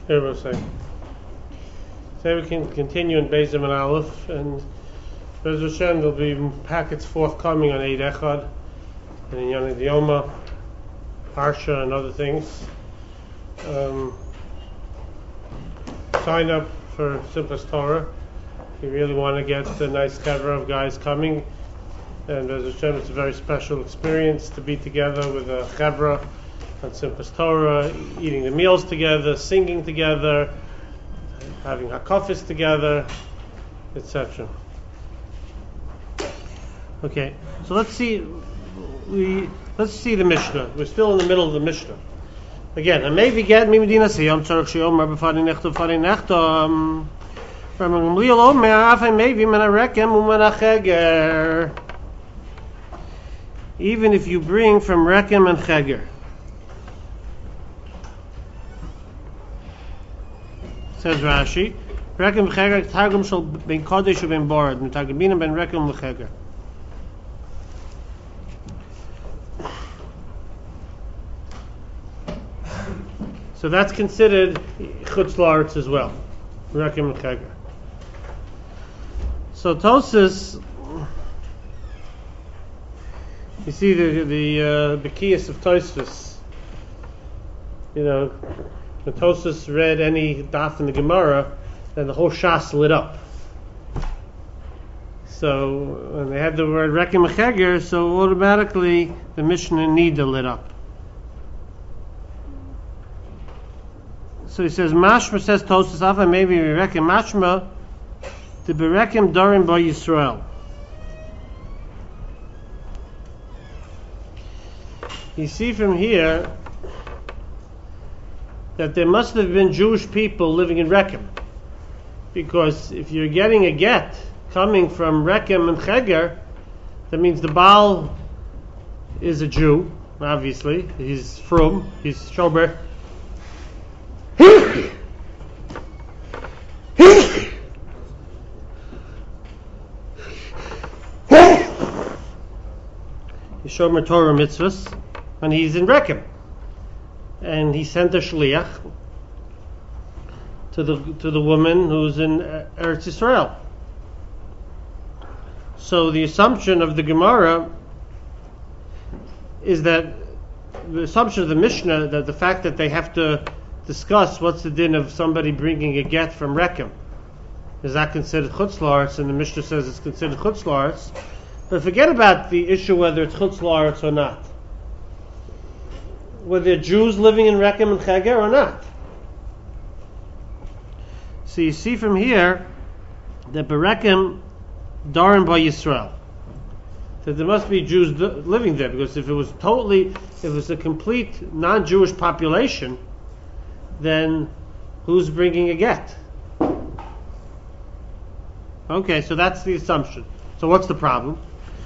Here we'll say. So we can continue in Beis and Aleph, and Bez Hashem there'll be packets forthcoming on Eid Echad and in Yonah Yoma, Parsha, and other things. Sign up for Simchas Torah. If you really want to get a nice cover of guys coming, and Bez Hashem, it's a very special experience to be together with a chevra on Simchas Torah, eating the meals together, singing together, having hakafis together, etc. Okay, so let's see the Mishnah. We're still in the middle of the Mishnah. Again, I may get me medina siyam tzarich sheyomer b'fari nechto b'fari nechto. Ramamliel omer afay maybe menarekem umenacheger. Even if you bring from Rekem and Cheger. Says Rashi, Rekem Cheger Targum shall ben Kodesh or ben Borad, Mitagabina ben Rekem Cheger. So that's considered Chutz La'aretz as well, Rekem Cheger. So Tosas, you see the Bekiyas of Tosfos. You know, when Tosfos read any daf in the Gemara, then the whole Shas lit up. So when they had the word Rekem Cheger, so automatically the Mishnah Nida lit up. So he says, Mashma says Tosfos, Afa maybe Rekem Mashma, the Berekem Dorim Ba Yisrael. You see from here that there must have been Jewish people living in Rekem, because if you're getting a get coming from Rekem and Cheger, that means the Baal is a Jew, obviously. He's from, he's Shober. He's Shomer Torah mitzvahs. And he's in Rekem, and he sent a shliach to the woman who's in Eretz Yisrael. So the assumption of the Gemara is that the assumption of the Mishnah that the fact that they have to discuss what's the din of somebody bringing a get from Rekem, is that considered Chutz La'aretz? And the Mishnah says it's considered Chutz La'aretz. But forget about the issue whether it's Chutz La'aretz or not. Were there Jews living in Rekem and Cheger or not? So you see from here that Berekem Darim Ba Yisrael, that there must be Jews living there, because if it was a complete non-Jewish population, then who's bringing a get? Okay, so that's the assumption. So what's the problem?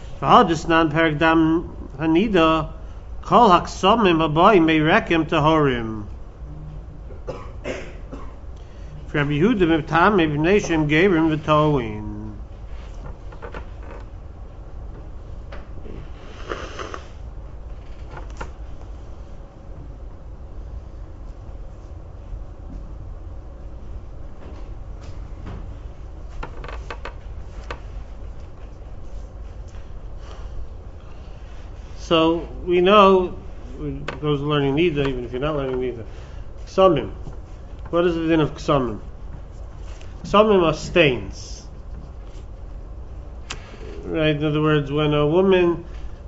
Kol haksomim habayim merekem tahorim. From Yehuda mivtam mivnei gerim v'toin. So we know, those learning Nida, even if you're not learning Nida, Ksamim. What is the din of Ksamim? Ksamim are stains. Right? In other words, when a woman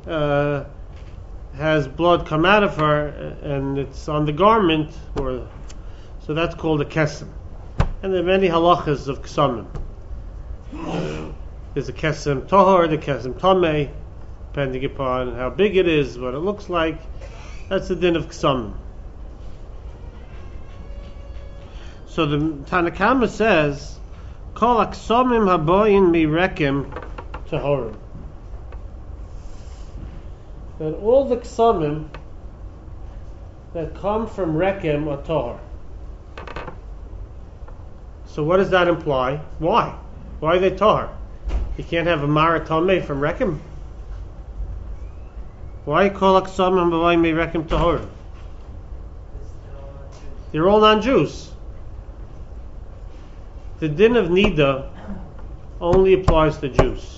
has blood come out of her and it's on the garment, so that's called a kesem. And there are many halachas of Ksamim. There's a kesem tohor, the kesem tameh, depending upon how big it is, what it looks like. That's the din of Ksamim. So the Tanakama says, Kol Ksamim haboyin mi Rekem tahorim. That all the Ksamim that come from Rekem are tahor. So what does that imply? Why? Why are they tahor? You can't have a maratame from Rekem? Why Kol Ksamim haboyin mi Rekem tahorim? They're all non-Jews. the din of nida only applies to Jews.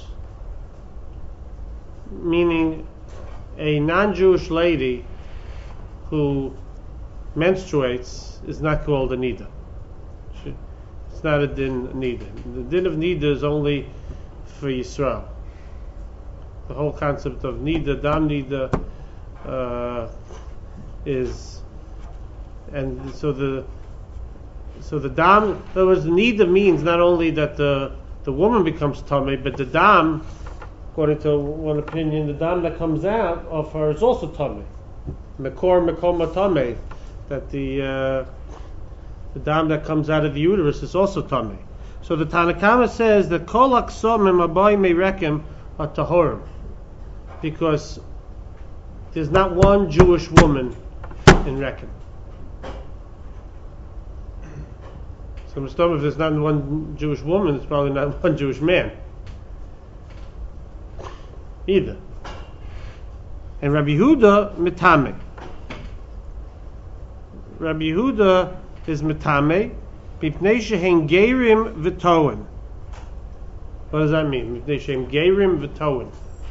Meaning, a non-Jewish lady who menstruates is not called a nida. It's not a din nida. The din of nida is only for Yisrael. The whole concept of nida, dam nida, is, and so the dam. In other words, the nida means not only that the woman becomes tamei, but the dam, according to one opinion, the dam that comes out of her is also tamei. Mekor mekoma tamei, that the dam that comes out of the uterus is also tamei. So the Tanakama says that kol aksomim abayim merekim are tahorim, because there's not one Jewish woman in Rekem. So if there's not one Jewish woman, it's probably not one Jewish man either. And Rabbi Yehuda mitame. Rabbi Yehuda is mitame mipnei shehen geirim v'toen. What does that mean? Mipnei shehen geirim v'toen.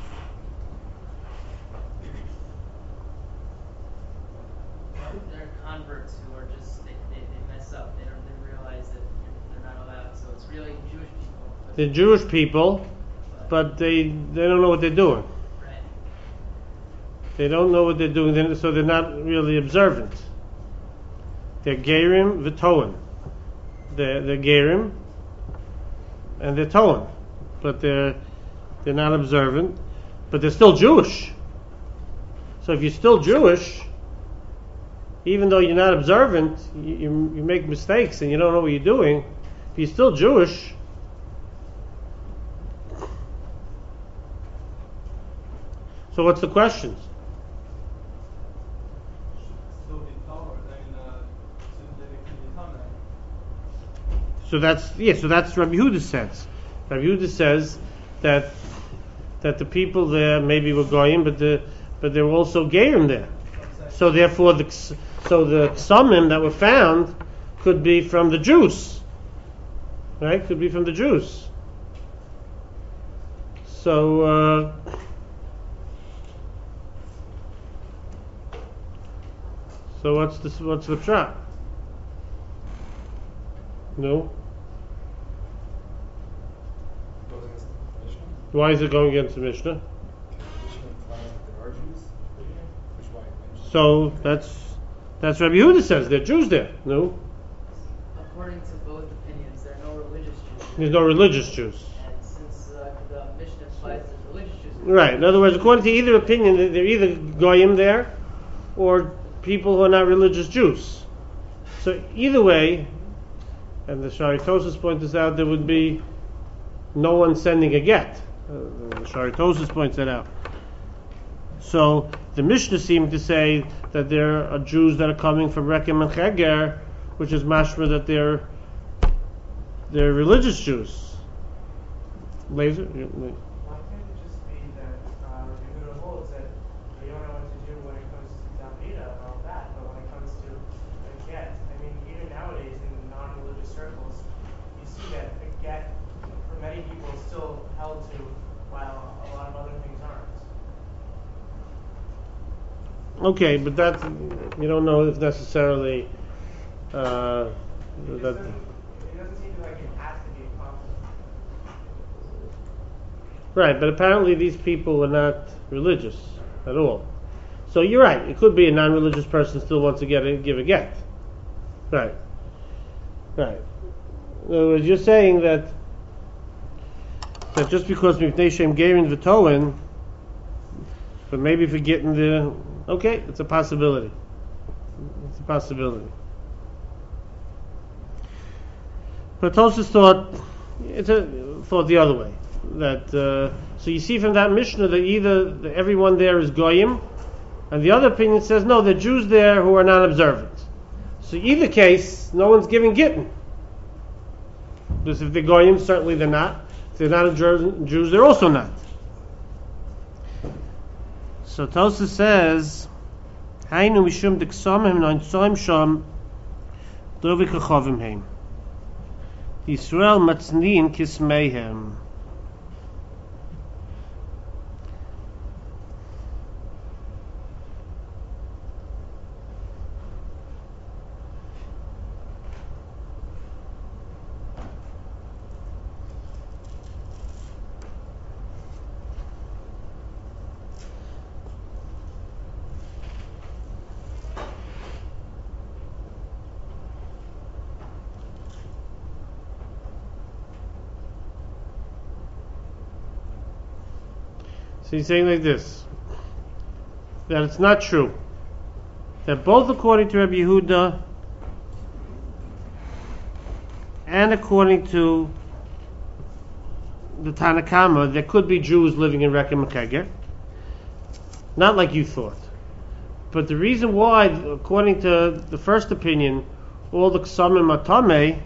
They're converts who are just they mess up. They realize that they're not allowed. So it's really Jewish people. They're Jewish people, but they don't know what they're doing. Right. They don't know what they're doing, so they're not really observant. They're Gerim v'Toen. They're Gerim and they're Toen, but they're not observant, but they're still Jewish. So if you're still Jewish, even though you're not observant, you make mistakes and you don't know what you're doing. If you're still Jewish, so what's the questions? So that's Rabbi Yehuda's sense. Rabbi Yehuda says that the people there maybe were goyim, but there were also geirim there. So therefore, the ksamim that were found could be from the Jews, right? Could be from the Jews. So what's the trap? No. Why is it going against the Mishnah? So that's Rabbi Yehuda says they're Jews there. No. According to both opinions, there are no religious Jews. There's no religious Jews. And since the Mishnah implies there's religious Jews. Right. In other words, according to either opinion, they're either goyim there, or people who are not religious Jews. So either way, and the Shari Tosas points out, there would be no one sending a get. The Shari Tosas points that out. So the Mishnah seemed to say that there are Jews that are coming from Rekem and Cheger, which is mashma that they're religious Jews. Laser? Why can't it just be that Yehuda holds that you don't know what to do when it comes to Davida and all that, but when it comes to a get, I mean, even nowadays in non-religious circles, you see that a get for many people is still held to, while a lot of other things aren't. Okay, but that you don't know if necessarily that. It doesn't seem like it has to be a conflict. Right, but apparently these people are not religious at all. So you're right. It could be a non-religious person still wants to give a get. Right. In other words, you're saying that just because Mipnei Shem Gerin V'Toen, but maybe if you're getting the okay, it's a possibility. It's a possibility. But Tosfos thought the other way. That so you see from that Mishnah that either everyone there is goyim, and the other opinion says no, the Jews there who are not observant. So either case, no one's giving gittin. Because if they're goyim, certainly they're not. If they're not Jews, they're also not. So Tosfos says, "Hainu mishum deksamim noinsoim sham dovik achavim heim." Yisrael matzniin kismeihem. So he's saying like this, that it's not true, that both according to Rabbi Yehuda and according to the Tanna Kama, there could be Jews living in Rekem HaKeger, not like you thought. But the reason why, according to the first opinion, all the Ksamim Matame,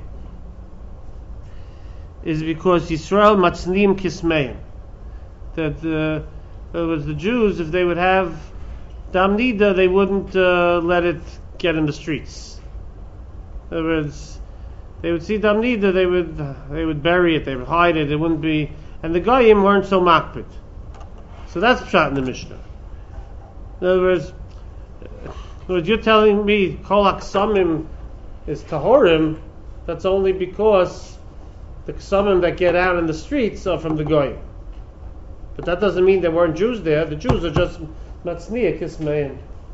is because Yisrael Matznim Kismeim. That it was the Jews, if they would have Dam Nida, they wouldn't let it get in the streets. In other words, they would see Dam Nida, they would bury it, they would hide it, it wouldn't be, and the Goyim weren't so makpid. So that's pshat in the Mishnah. In other words, you're telling me Kol HaKsamim is Tahorim, that's only because the Ksamim that get out in the streets are from the Goyim. But that doesn't mean there weren't Jews there. The Jews are just Matzniya Kismeim.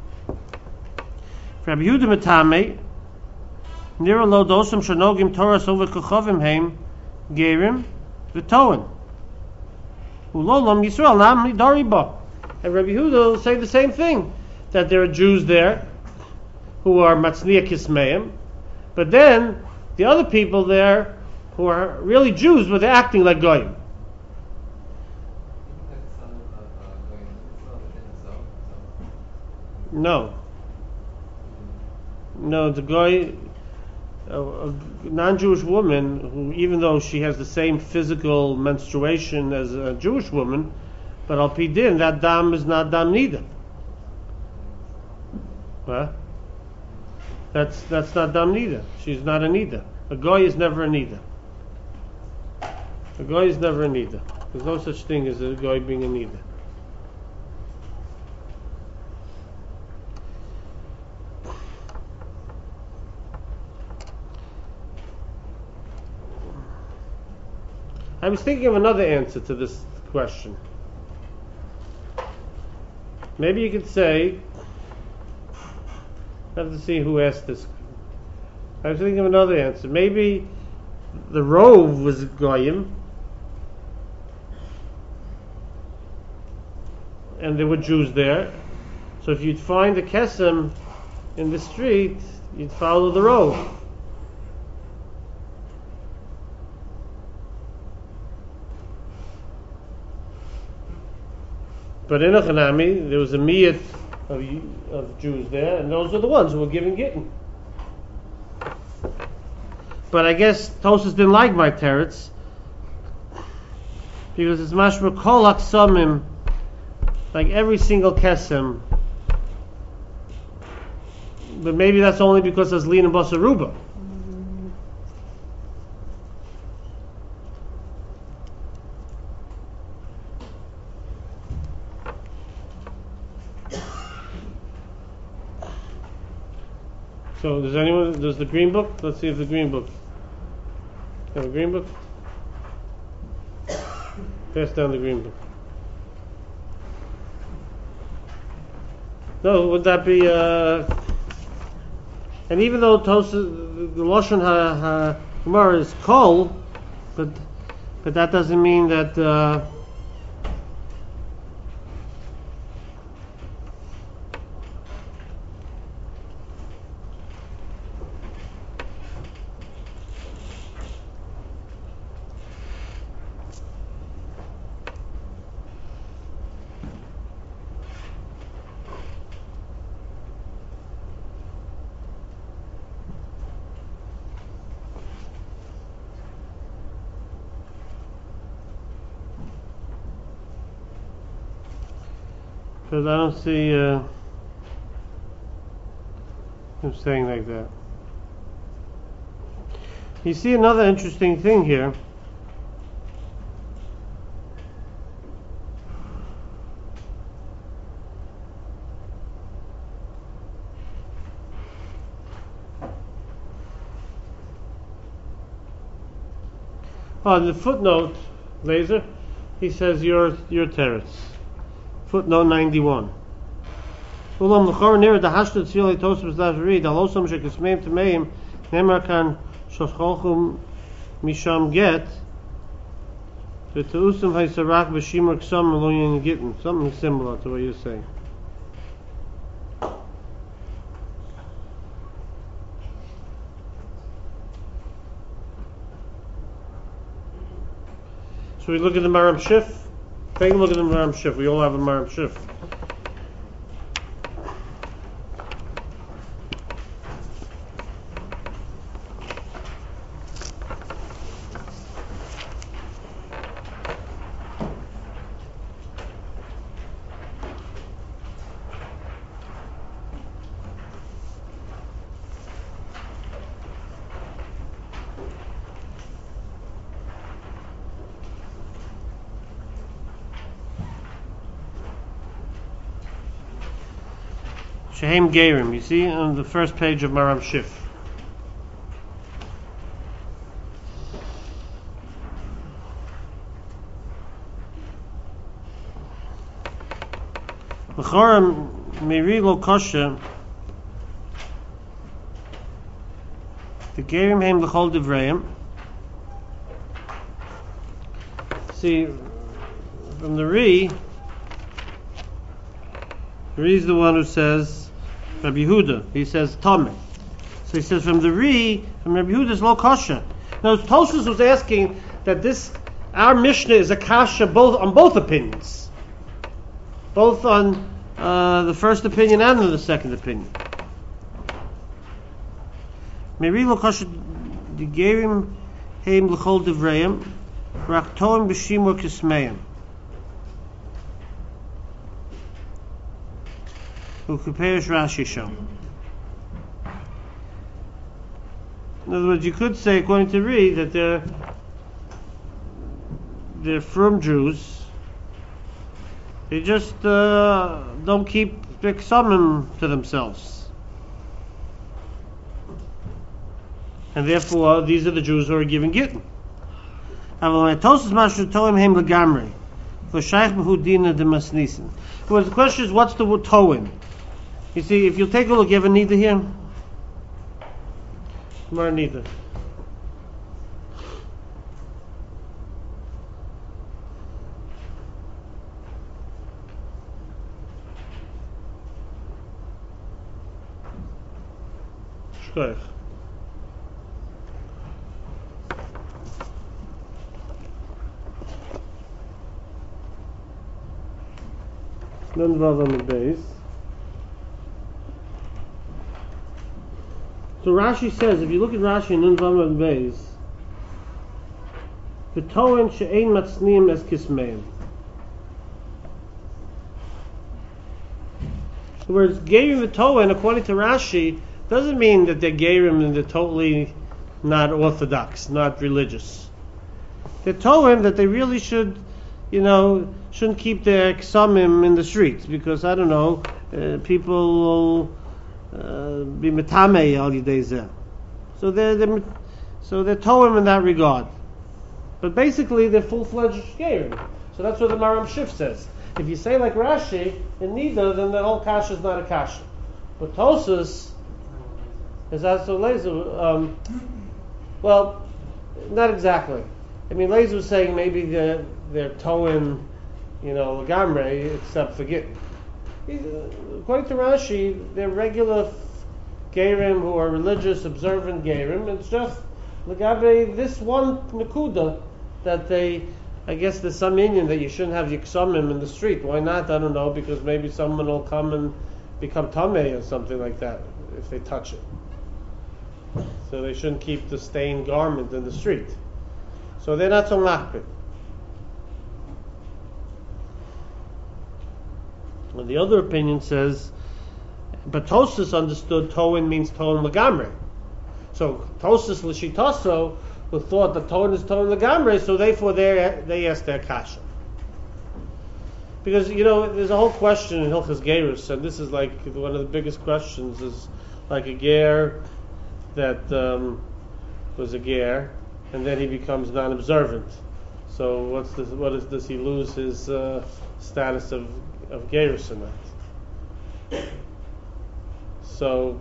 Rabbi Yehuda Matame, Nira lo dosam shanogim Torah over kochovim heim gerim v'toen. Ulolam Yisrael nam nidariba. And Rabbi Yehuda will say the same thing, that there are Jews there who are Matzniya Kismeim, but then the other people there who are really Jews, but they're acting like Goyim. No, the guy, a non-Jewish woman who, even though she has the same physical menstruation as a Jewish woman, but al pi din, that dam is not dam nida. Huh? That's not dam nida. She's not a nida. A guy is never a nida. A guy is never a nida. There's no such thing as a guy being a nida. I was thinking of another answer to this question. Maybe you could say, I have to see who asked this. I was thinking of another answer. Maybe the Rove was Goyim, and there were Jews there. So if you'd find a Kesem in the street, you'd follow the Rove. But in Achanami, there was a miyat of Jews there, and those are the ones who were giving gittin. But I guess Tosas didn't like my teretz, because it's mashma kol haksamim, like every single kesem. But maybe that's only because there's lin and basaruba. So does the green book? Let's see if the green book. Have a green book? Pass down the green book. No, would that be, and even though the Lashon HaGemara is kol, but that doesn't mean that, because I don't see him saying like that. You see another interesting thing here. On the footnote, Laser, he says your teretz. Footnote 91. Ulam l'chor nira dahashta tzvil etosim z'lavri dalosam shekismeim tameim nemar kan shocholchum misham get v'teusam haysarak v'shimur ksam aloyin gittin. Something similar to what you're saying. So we look at the Maram Shif. Take a look at the Maram Shif. We all have a Maram Shif. Shehem Gerim, you see on the first page of Maram Shif. L'choram miri lo kosher the Gerim heim l'chol divreim. See, from the Ri is the one who says Rabbi Yehuda. He says Tomei. So he says from Rabbi Yehuda's lo kasha. Now Tosfos was asking that our Mishnah is a kasha on both opinions, both on the first opinion and on the second opinion. Meri lo kasha digerim heim l'chol divreim raktoim b'shimur kismeim. Who compares Rashi Shom. In other words, you could say, according to Ri, that they're from Jews. They just don't keep the Ksumim to themselves, and therefore these are the Jews who are giving Gittin. Well, the question is, what's the word Toin? You see, if you take a look, you have a Nida here? Mar Nida. Shkoich. Nun vav on the base. So Rashi says, if you look at Rashi in Nun vav on the base, the Toen she'ein matzniim es kismeim. The words Gerim v'Toen, according to Rashi, doesn't mean that they're Gerim and they're totally not orthodox, not religious. They're Toen that they really shouldn't keep their Ksumim in the streets, because people will be metamei al yidei zeh. So they're Toem in that regard. But basically they're full-fledged Gerim. So that's what the Maram Shif says. If you say like Rashi in Nida, then the whole kasha is not a kasha. But Tosfos is also Lezer. Well, not exactly. I mean, Lezer was saying maybe they're Toem, Lagamre, except for Gittin. According to Rashi, they're regular Gerim who are religious, observant Gerim. It's just Lagamre, this one Nakuda that I guess there's some Indian that you shouldn't have Yiksumim in the street. Why not? I don't know, because maybe someone will come and become Tameh or something like that if they touch it. So they shouldn't keep the stained garment in the street. So they're not so machbid. And the other opinion says, but Tosfos understood Toen means Toen Lagamre. So Tosas l'shitaso, who thought the Torah is Torah legamre, so therefore they asked their kasha. Because there's a whole question in Hilchas Gerus, and this is like one of the biggest questions, is like a ger that was a ger, and then he becomes non-observant. So what is this? He lose his status of gerus in that. So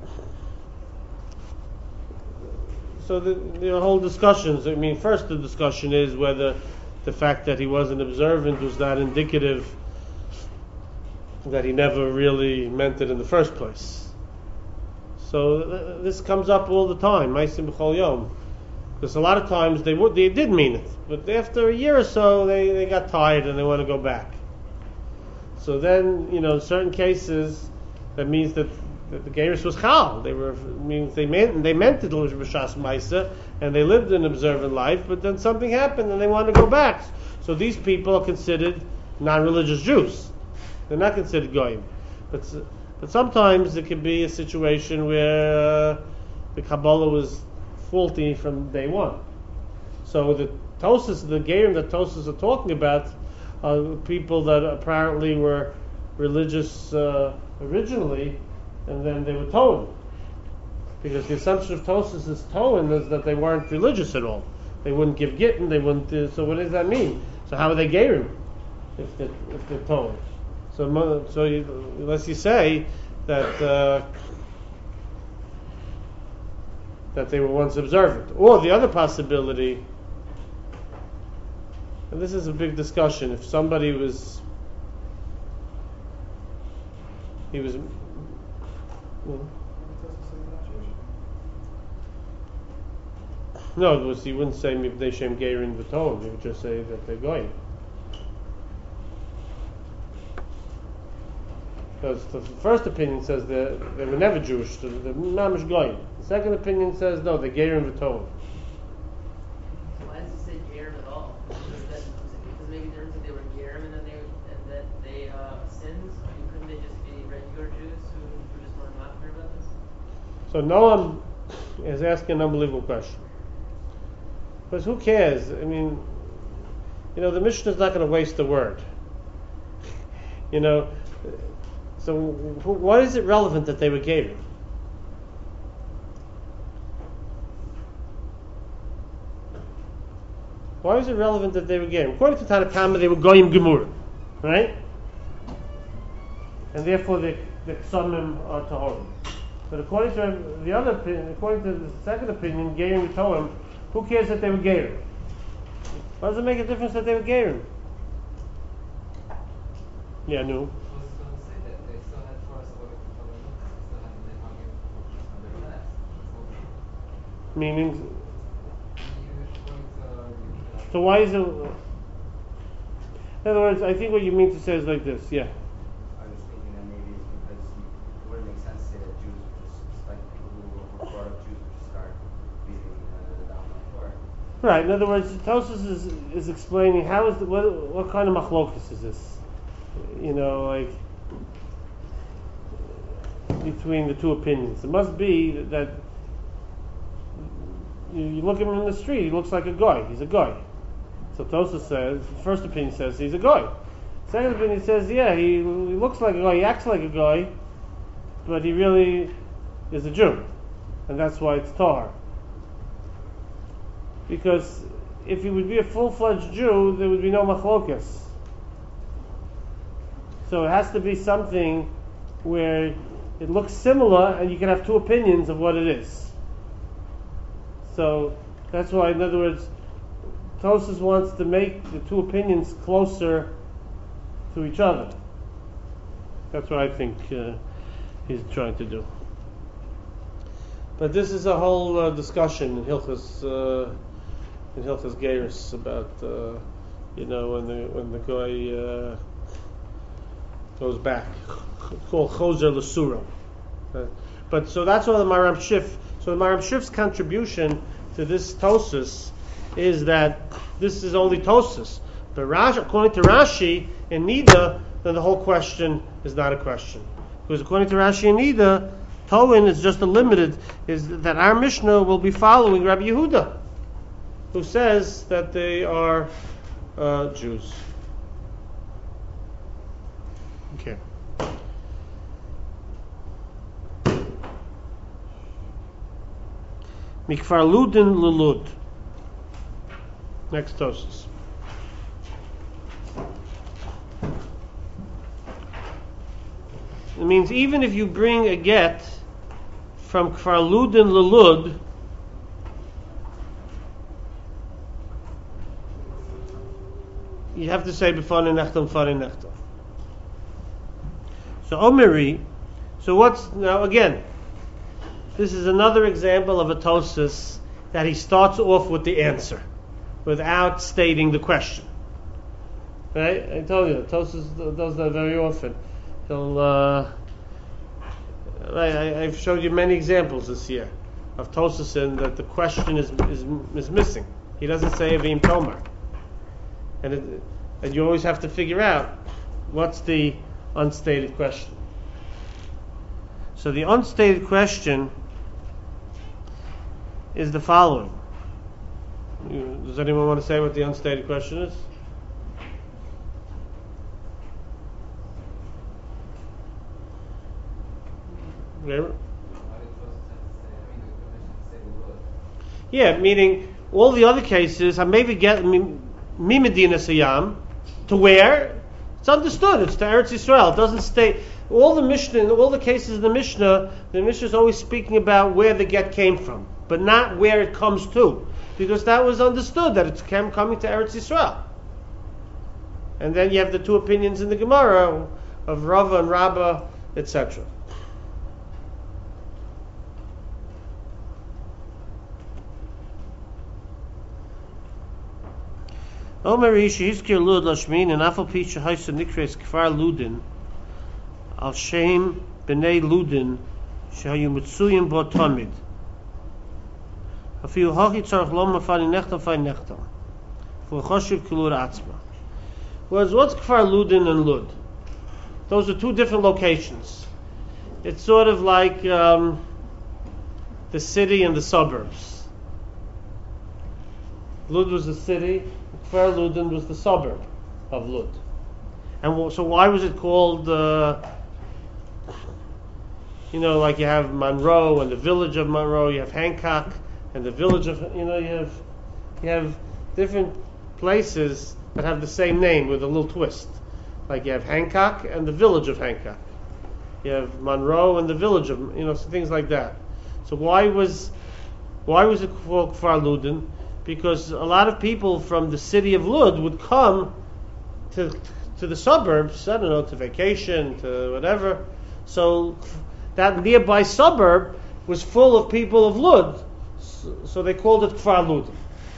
the whole discussions. I mean, first the discussion is whether the fact that he wasn't observant was not indicative that he never really meant it in the first place. So this comes up all the time, Ma'asim B'chol Yom, because a lot of times they did mean it, but after a year or so they got tired and they want to go back. So then in certain cases that means that the gerus was chal. They meant it b'shas ma'isa, and they lived an observant life. But then something happened, and they wanted to go back. So these people are considered non-religious Jews. They're not considered goyim. But sometimes it could be a situation where the Kabbalah was faulty from day one. So the gerim that Tosas are talking about are people that apparently were religious originally, and then they were Toan. Because the assumption of Tosas is Toan is that they weren't religious at all. They wouldn't give gittin, they wouldn't. So what does that mean? So how are they gerim if they're Toan? So unless you say that they were once observant, or the other possibility, and this is a big discussion. If somebody was no, he wouldn't say Mibnei Shem Geirin V'Toim. He would just say that they're going. Because the first opinion says they were never Jewish, so they're mamish goyim. The second opinion says no, they're Geirim V'Toim. So why does it say Gerim at all? Because maybe they were Gerim and that they sins. Couldn't they just be regular Jews who just weren't laughing about this? So Noam is asking an unbelievable question. Because who cares? I mean, the Mishnah is not going to waste a word. So why is it relevant that they were Gerim? Why is it relevant that they were Gerim? According to Tanna Kama, they were Goyim Gemurim, right? And therefore the Ksomim are Tahorim. But according to the other opinion, according to the second opinion, Gerim V'Toim, who cares that they were Gerim? Why does it make a difference that they were Gerim? Yeah, no. Meaning, so why is it? In other words, I think what you mean to say is like this. Yeah. I was thinking that maybe it's because it wouldn't make sense to say that Jews would just, like people who were brought up Jews would just start beating the dominant Torah. Right. In other words, Tosas is explaining how is what kind of machlokus is this? Like between the two opinions. It must be that you look at him in the street, he looks like a guy. He's a guy. So Tosas says, the first opinion says he's a guy. Second opinion says, yeah, he looks like a guy, he acts like a guy, but he really is a Jew. And that's why it's Tahar. Because if he would be a full-fledged Jew, there would be no machlokas. So it has to be something where it looks similar and you can have two opinions of what it is. So that's why, in other words, Tosas wants to make the two opinions closer to each other. That's what I think he's trying to do. But this is a whole discussion in Hilchas Gerus about when the guy goes back. It's called Choser L'Sura. But so that's all the Maram Shif. So the Maram Shif's contribution to this Tosas is that this is only Tosas. But according to Rashi and Nida, then the whole question is not a question. Because according to Rashi and Nida, Toin is just a limited, is that our Mishnah will be following Rabbi Yehuda, who says that they are Jews. Okay. Mikfar Ludin Lulud. Next Tosis. It means even if you bring a get from Kfar Ludin Lulud, you have to say B'fani Nechtam, B'fani Nechtam. So Omeri, so what's, now again, this is another example of a Tosus that he starts off with the answer without stating the question. Right? I told you, Tosus does that very often. He'll, I've showed you many examples this year of Tosusin that the question is missing. He doesn't say Avim Tomar. And you always have to figure out what's the unstated question. So the unstated question is the following. Does anyone want to say what the unstated question is? Whatever. Yeah, meaning all the other cases, I maybe get Medina Sayyam to where it's understood. It's to Eretz Yisrael. It doesn't state all the Mishnah, all the cases in the Mishnah. The Mishnah is always speaking about where the get came from, but not where it comes to, because that was understood that it's coming to Eretz Yisrael. And then you have the two opinions in the Gemara of Rava and Rabbah, etc. Omer Ishi Hizkir Lud Lashmin and Afal Pisha Haisa Nikres Kfar Ludin Al Shem B'nei Ludin Shahayu Mitzuyim Bo Tamid Afiyu Hachi Tzarech Loma Fani Nechtam Fani Nechtam For Choshev Kilur Atzma. Whereas what's Kfar Ludin and Lud? Those are two different locations. It's sort of like the city and the suburbs. Lud was the city, Kfar Ludin was the suburb of Lud. And so why was it called, like you have Monroe and the village of Monroe, you have Hancock and the village of, you have different places that have the same name with a little twist. Like you have Hancock and the village of Hancock. You have Monroe and the village of, so things like that. So why was it called Kfar Ludin? Because a lot of people from the city of Lud would come to the suburbs, I don't know, to vacation, to whatever. So that nearby suburb was full of people of Lud. So they called it Kfar Ludin.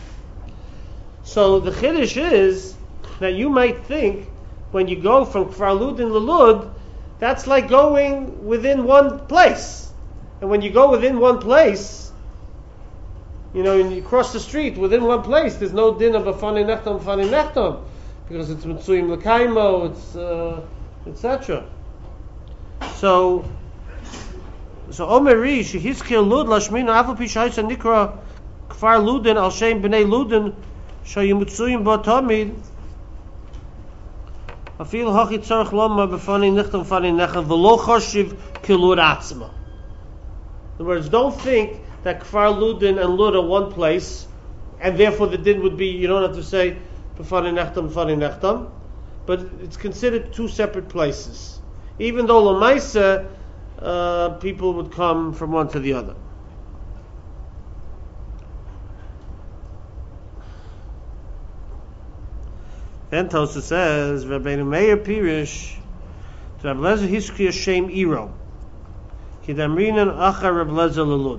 So the Chiddush is that you might think when you go from Kfar Ludin to Lud, that's like going within one place. And when you go within one place, and you cross the street within one place, there's no din of B'fani Nechtam, because it's Mitzuyim L'kaimo, it's etc. So Omeri Shehizkir Lud Lashmina Afal Pishayis Nikra Kfar Ludin Al Shem B'nei Ludin Shayu Mitzuyim Bo Tamid Afil Hachi Tzarech Loma B'fani Nechtam B'fani Nechtam V'lo Choshev Kilur Atzma. In other words, don't think that Kfar Ludin and Lud are one place, and therefore the din would be, you don't have to say B'fani Nechtam, but it's considered two separate places. Even though L'maisa, people would come from one to the other. Then Tosafos says, Rabbeinu Meir Pirish, to Rabbi Lezer Hiskri Hashem Iro, Kidamrinan Achar Rabbi Lezer Lelud.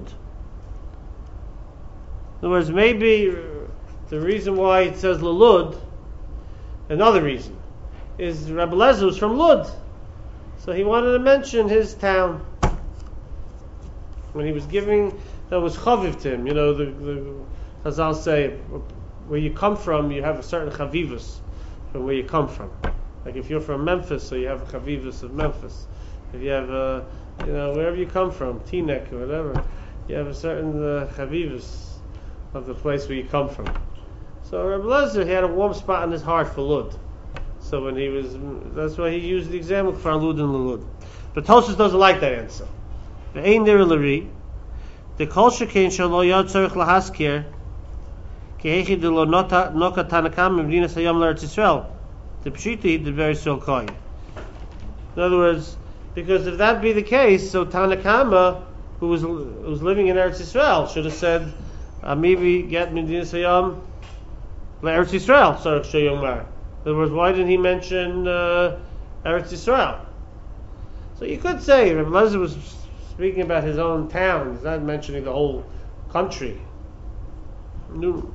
In other words, maybe the reason why it says Lelud, another reason, is Rabbi Lezer was from Lud. So he wanted to mention his town. When he was giving, that was chaviv to him. The Chazal say, where you come from, you have a certain chavivus from where you come from. Like if you're from Memphis, so you have a chavivus of Memphis. If you have wherever you come from, Teaneck or whatever, you have a certain chavivus of the place where you come from. So Reb Lezer, he had a warm spot in his heart for Lud. So when that's why he used the example for Lud and Lud. But Tosfos doesn't like that answer. The Ein Nir Lari, the Kol Shekein Shelo Yod Tzorich Lahaskir, Kehechi de Lo Noka Tanakam Medinas Hayom L'Eretz Yisrael. The Pshita did very so koy. In other words, because if that be the case, so Tanakama, who was living in Eretz Yisrael, should have said, maybe get Medinas Hayom L'Eretz Yisrael, Tzorich Sheyomar. In other words, why didn't he mention Eretz Yisrael? So you could say Reb Lezer was speaking about his own town. He's not mentioning the whole country. No.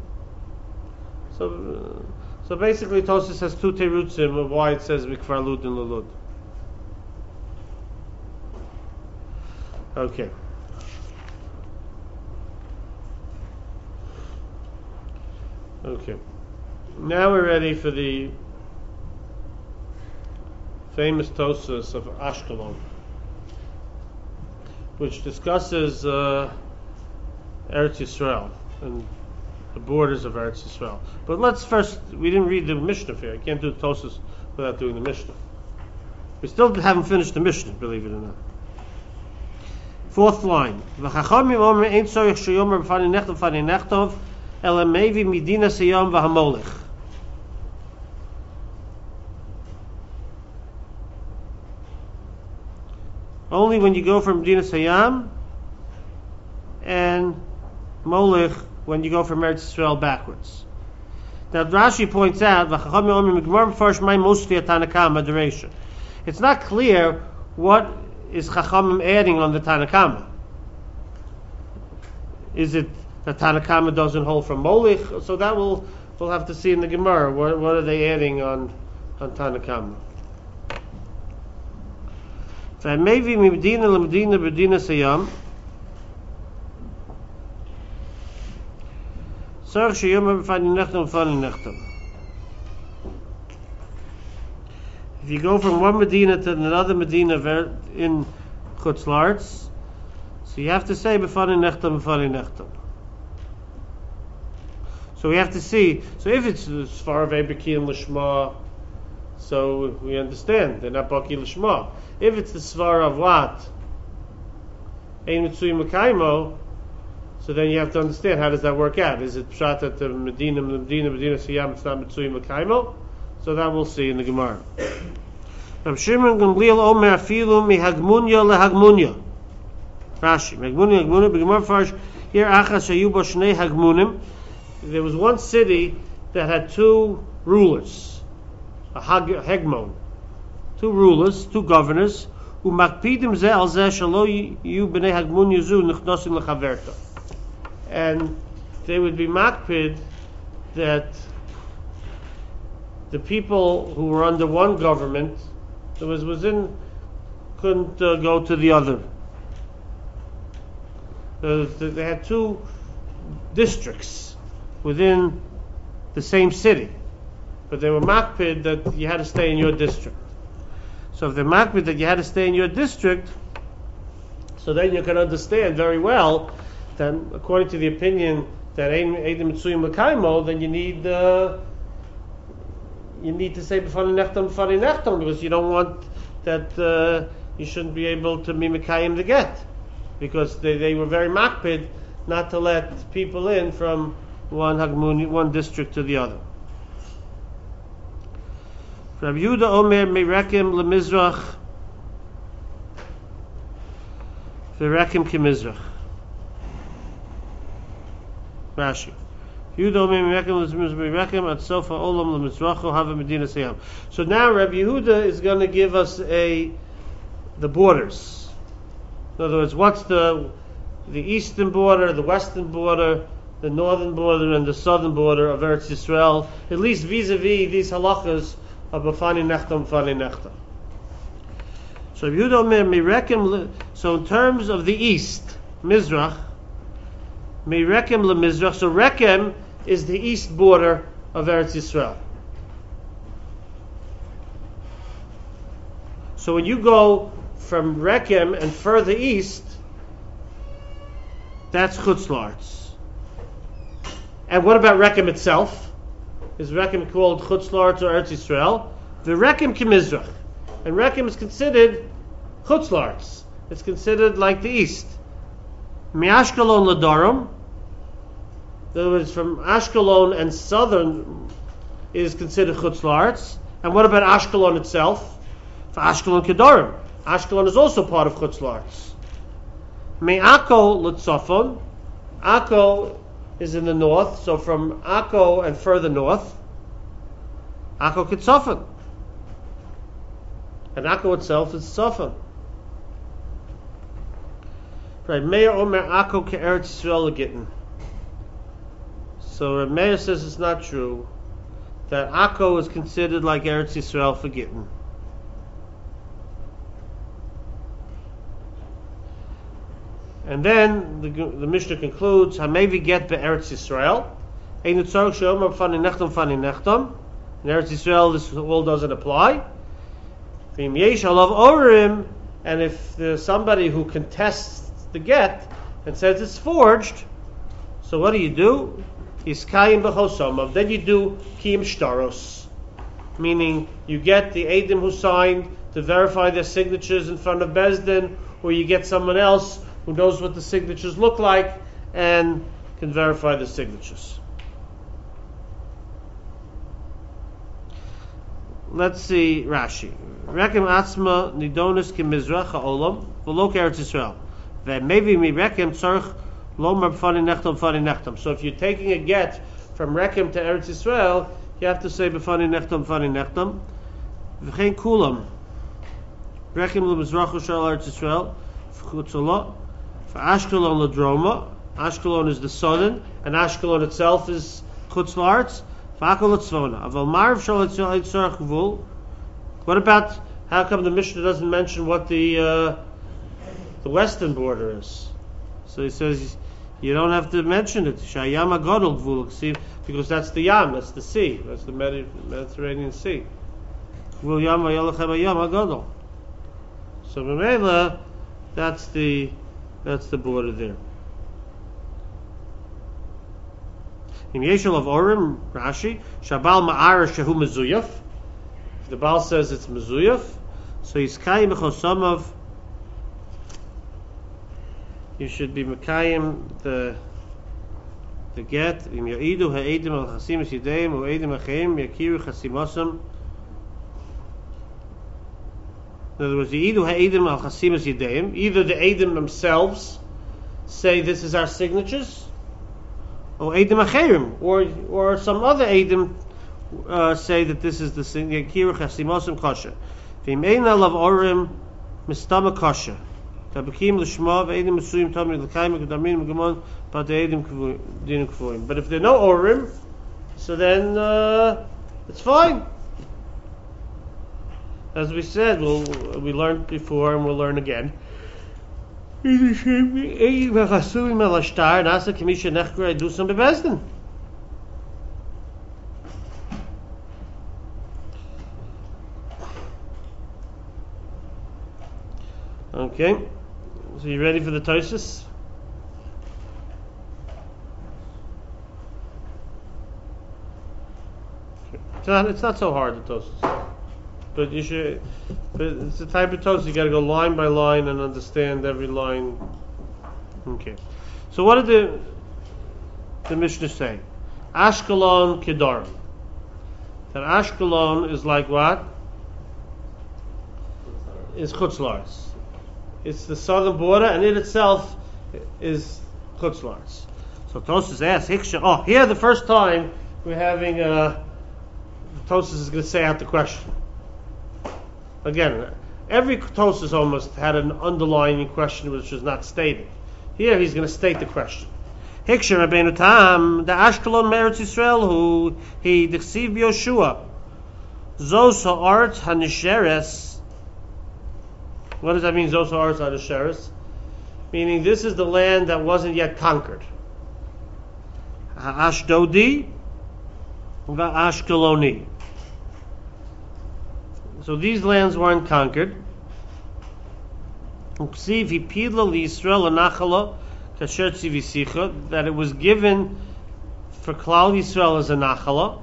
So basically, Tosfos has two terutzim of why it says Mikvar Lud and Lulud. Okay. Okay. Now we're ready for the famous Tosfos of Ashkelon, which discusses Eretz Yisrael and the borders of Eretz Yisrael. But let's first, we didn't read the Mishnah here. I can't do Tosfos without doing the Mishnah. We still haven't finished the Mishnah, believe it or not. Fourth line. V'chachamim omer ein tzorich sheyomer b'fani nechtov b'fani nechtov ela mevi midina seyom v'hamolech. Only when you go from Medina Sayyam and Molech when you go from Eretz Yisrael backwards. Now Rashi points out, it's not clear what is Chachamim adding on the Tanakama. Is it that Tanakama doesn't hold from Molech? So that we'll have to see in the Gemara. What are they adding on Tanakama? Maybe Medina Medina Medina Sayam. If you go from one Medina to another Medina in Chutz La'aretz, so you have to say B'fani Nechtam B'fani Nechtam. So we have to see. So if it's Sfar of Beki and Lishma, so we understand they're not Baki Lishma. If it's the Svar of what? Ein Mitzui Mekaymo, so then you have to understand how does that work out. Is it Pshat that the Medina Siyam, it's not Mitzui Mekaymo? So that we'll see in the Gemara. Rav Shimon Gamliel Omer Afilu Mihagmunya Lehagmunya. Rashi, Hagmunya, B'Gemara Farsh, here Achas Shayu Bo Shnei Hagmunim. There was one city that had two rulers, a Hegmon. Two rulers, two governors, umakpidim ze al ze shelo yu b'nei hagmun yuzu nichnosim lechaverta, and they would be makpid that the people who were under one government couldn't go to the other. They had two districts within the same city, but they were makpid that you had to stay in your district. So if they're makpid that you had to stay in your district, so then you can understand very well that according to the opinion that Eidim Mitzuyim L'Kaimo, then you need to say B'fani Nechtam, because you don't want that you shouldn't be able to mimikayim the get, because they were very makpid not to let people in from one district to the other. Rabbi Yehuda Omer Merekim LeMizrach Verekim Kimizrach. Rashi. Yehuda Omer Merekim at Sofa Olam LeMizrachu Hava Medina Seyam. So now Rabbi Yehuda is going to give us the borders. In other words, what's the eastern border, the western border, the northern border, and the southern border of Eretz Yisrael, at least vis-a-vis these halachas of B'fani Nechtam, B'fani Nechtam. So Yehuda Merekim. So in terms of the east, Mizrach, Merekim LeMizrach. So Rekem is the east border of Eretz Yisrael. So when you go from Rekem and further east, that's Chutz La'aretz. And what about Rekem itself? Is Rekem called Chutz La'aretz or Eretz Yisrael? The Rekem Kimizrach. And Rekem is considered Chutz La'aretz. It's considered like the east. Mi-Ashkelon l'Darom. In other words, from Ashkelon and southern is considered Chutz La'aretz. And what about Ashkelon itself? For Ashkelon Kedarim. Ashkelon is also part of Chutz La'aretz. Mi-Akko l'Tzafon. Akko is in the north, so from Akko and further north, Akko Ketzafon. And Akko itself is Tzafon. Right, Meir Omer Akko Ke'eretz Yisrael Gittin. So Meir says it's not true that Akko is considered like Eretz Yisrael for Gittin. And then the Mishnah concludes, Hamevi get be'eretz Yisrael. Ein tzarich she'omer fani nechtam. In Eretz Yisrael, this all doesn't apply. V'im yesh alav orim, and if there's somebody who contests the get and says it's forged, so what do? Iskayim b'chosomav. Then you do kiyim shtaros, meaning you get the Eidim who signed to verify their signatures in front of Bezdin, or you get someone else who knows what the signatures look like and can verify the signatures. Let's see Rashi. Rekem atzma nidonis k'mizrach ha'olam v'lo k'eretz Yisrael. Ve'mevi mi rekem tzarich lomar b'fani nechtam. So if you're taking a get from Rekem to Eretz Yisrael, you have to say b'fani nechtam. V'chein kulam. Rekem l'mizrach shel Eretz Yisrael v'chutzolot. For Ashkelon Ladroma, Ashkelon is the southern, and Ashkelon itself is Chutz La'aretz. Fa'akol Tzvona. Aval Marv Shal Yitzarach Gvul. What about, how come the Mishnah doesn't mention what the western border is? So he says you don't have to mention it. Shayam Agadol Gvul, because that's the Yam, that's the sea, that's the Mediterranean Sea. Gvul Yam Vayalachem Yam Agadol. So Memela, that's the border there. In Yeshel of Orim, Rashi, Shabal Ma'ara Shehu Mezuyaf. If the Baal says it's Mezuyaf, so he's Kayim Chosamav. You should be Mekayim the get. In Ya'idu Ha'edim Al Chasimus Yideim U'edim Acheim Yakiru Chasimasam. In other words, the Eidu Ha'edim Al Chasimus Yideim, either the Eidim themselves say this is our signatures, or Eidim Acherim, or some other Eidim say that this is the Yakiru Chasimosim Kosher. V'im Alav Orim Mistama Kosher. Tabakim L'Shma V'Eidim Mesuyim Tamid L'Kaim V'Damin V'Gamon But the Eidim Dinim Kvuim. But if there are no Orim, so then it's fine. As we said, we learned before and we'll learn again. Okay, so you ready for the Tosfos? It's not so hard, the Tosfos. But it's the type of Tosfos you got to go line by line and understand every line. Okay. So what did the Mishnah say? Ashkelon Kedarim. That Ashkelon is like what? Is Chutz La'aretz. It's the southern border, and it itself is Chutz La'aretz. So Tosfos asks, here the first time we're having Tosfos is going to say out the question. Again, every Tosfos almost had an underlying question which was not stated. Here he's going to state the question. Hiksher Rabbeinu Tam, the Ashkelon Meretz Yisrael, who he dechsiv Yoshua, Zos ha'aretz hanisheres. What does that mean, Zos ha'aretz hanisheres? Meaning this is the land that wasn't yet conquered. Ashdodi, Ashkeloni. So these lands weren't conquered. that it was given for Klal Yisrael as a nachala,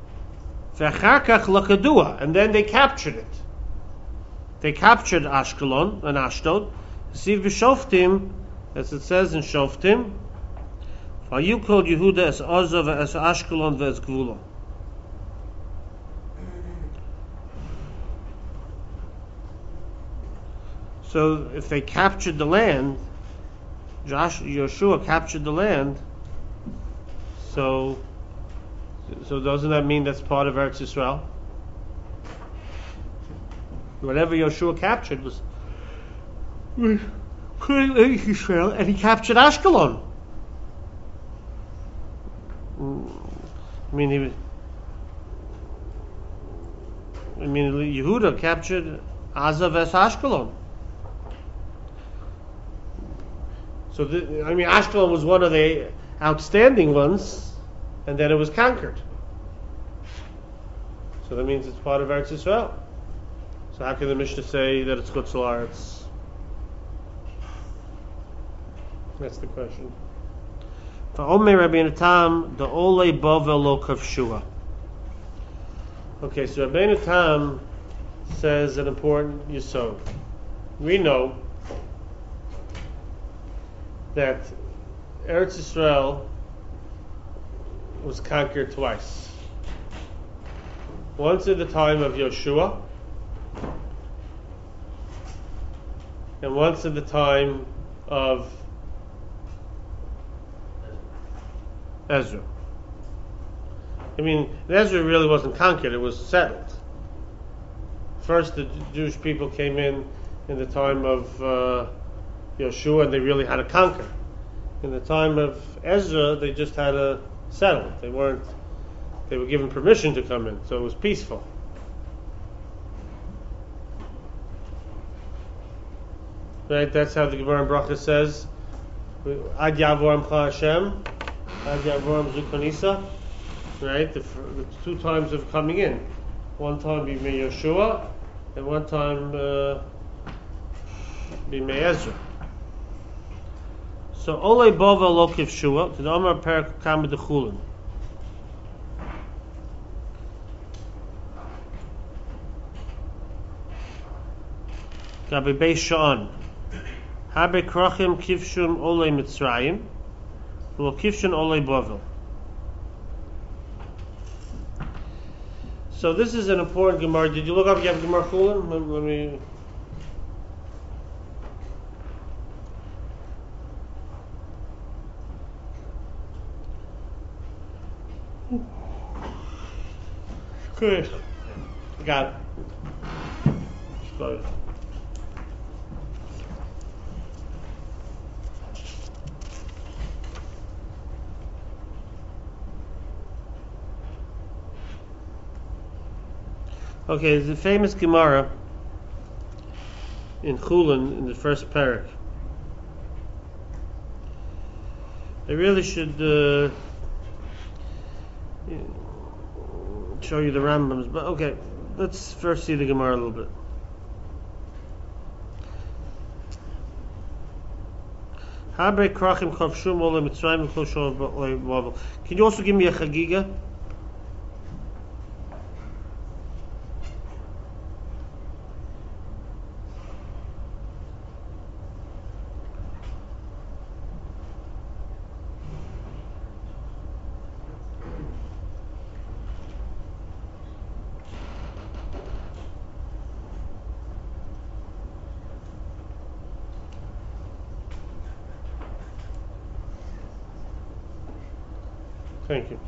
and then they captured it. They captured Ashkelon and Ashdod. Siv b'Shoftim, as it says in Shoftim, you called Yehuda as Ozav as Ashkelon as Gvula. So if they captured the land, Joshua captured the land. So doesn't that mean that's part of Eretz Yisrael? Whatever Joshua captured was Eretz Yisrael, and he captured Ashkelon. Yehuda captured Azav as Ashkelon. So Ashkelon was one of the outstanding ones, and then it was conquered. So that means it's part of Eretz Yisrael. So how can the Mishnah say that it's Chutz La'aretz? That's the question. Okay, so Rabbeinu Tam says an important yesod. We know that Eretz Yisrael was conquered twice. Once at the time of Yoshua, and once at the time of Ezra. Ezra really wasn't conquered, it was settled. First the Jewish people came in the time of Yoshua, and they really had to conquer. In the time of Ezra, they just had to settle. They were given permission to come in, so it was peaceful. Right, that's how the Gemara in Bracha says, Ad Yavor Amcha Hashem, Ad Yavor Zukonisa. Right, the two times of coming in. One time Bimei Yoshua, and one time Bimei Ezra. So Olei Bova Lokiv Shua, to the Omar Perak Kamid the Chulin. Gabi Beis Sha'an. Habe Krachim Kivshun Olei Mitzrayim, Lo Kivshun Olei Bovel. So this is an important Gemara. Did you look up Yav Gemara Chulin? Let me. Good. Got it. Got it. Okay, there's a famous Gemara in Chulin in the first parak. I really should show you the Rambams, but okay, let's first see the Gemara a little bit. Can you also give me a Chagiga? Thank you.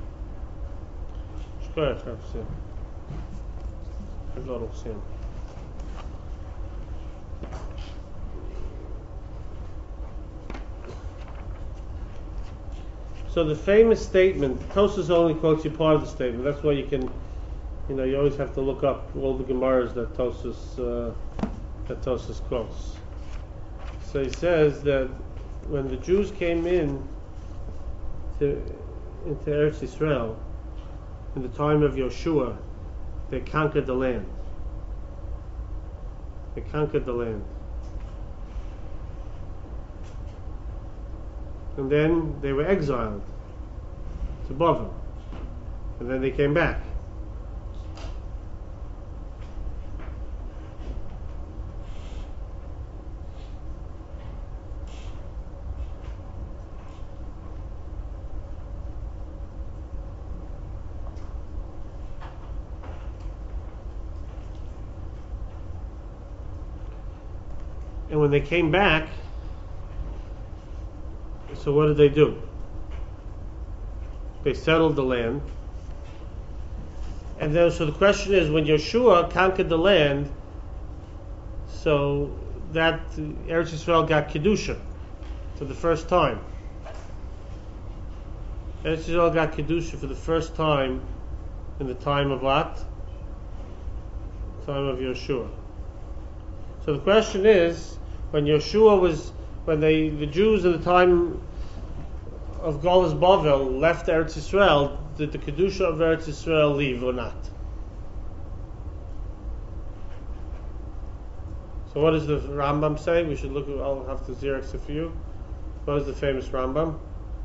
So the famous statement, Tosfos only quotes you part of the statement. That's why you can, you always have to look up all the Gemaras that Tosfos quotes. So he says that when the Jews came into Eretz Yisrael, in the time of Yoshua, they conquered the land. and then they were exiled to Bavel, and then they came back. And when they came back, so what did they do? They settled the land. And then, so the question is, when Yeshua conquered the land, so that Eretz Yisrael got Kedusha for the first time. Eretz Yisrael got Kedusha for the first time in the time of what? Time of Yeshua. So the question is, when Yeshua was, when the Jews in the time of Golus Bavel left Eretz Yisrael, did the Kedusha of Eretz Yisrael leave or not? So what does the Rambam say? We should look. I'll have to Xerox it for you. What is the famous Rambam?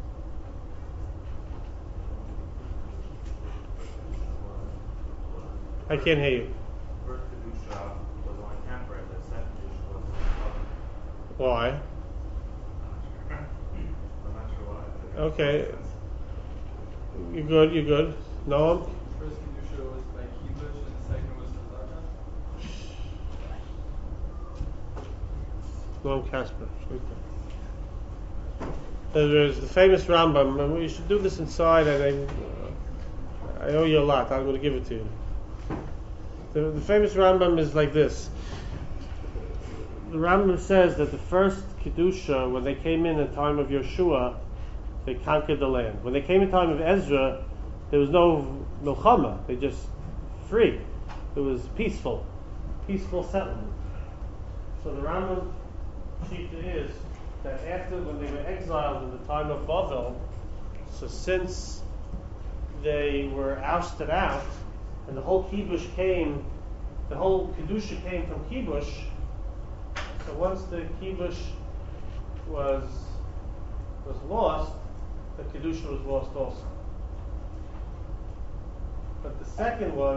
I can't hear you. First Kedusha was on temperate, the second Kedusha was on Why? I'm not sure why. Okay. You're good. You're good. Noam? First Kedusha was by Kibush and the second was Chazaka. Noam Casper. There's the famous Rambam, and we should do this inside. And I owe you a lot. I'm going to give it to you. The famous Rambam is like this. The Rambam says that the first Kedusha, when they came in the time of Yeshua, they conquered the land. When they came in time of Ezra, there was no Milchama. They just free. It was peaceful settlement. So the Rambam Shita is that after, when they were exiled in the time of Bavel, so since they were ousted out, and the whole Kibush came, the whole Kedusha came from Kibush, so once the Kibush was lost, the Kedusha was lost also. But the second one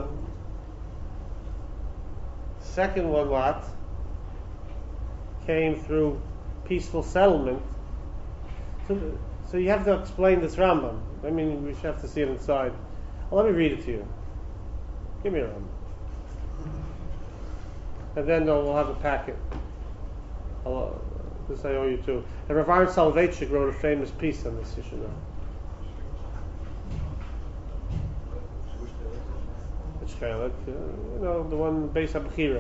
what? Came through peaceful settlement. So you have to explain this Rambam. I mean, we should have to see it inside. Well, let me read it to you. Give me a Rambam. And then we'll have a packet. This I owe you too. And Rav Aaron Soloveitchik wrote a famous piece on this, you should know. Which Chelik? The one Beis HaBechira.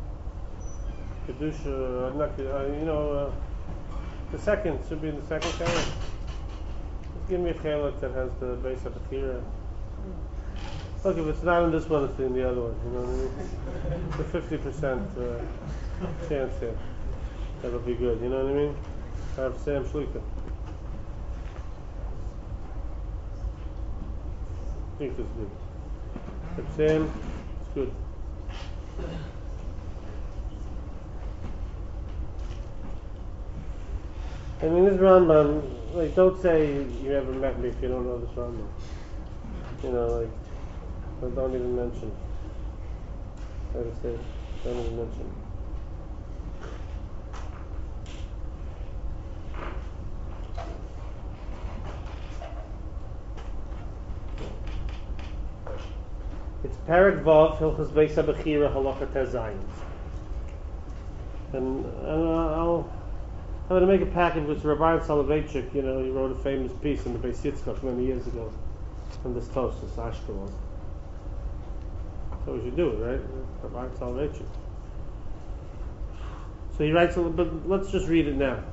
Kedusha, the second, should be in the second Chelik. Just give me a Chelik that has the Beis HaBechira. Look, if it's not in this one, it's in the other one. You know what I mean? It's a 50% chance here. That'll be good. You know what I mean? I have Sam Shlika. I think that's good. Have Sam, it's good. I mean, this Rambam, like, don't say you ever met me if you don't know this Rambam. You know, like, don't even mention. I would say, don't even mention. It's Perek Vav, Hilchos Beis HaBechira, Halacha Tezayin. And I'm going to make a packet with Rav Aaron Soloveitchik. He wrote a famous piece in the Beis Yitzchak many years ago on this Tosfos, Ashkelon. So we should do it, right? Rav Aaron Soloveitchik. So he writes, but let's just read it now.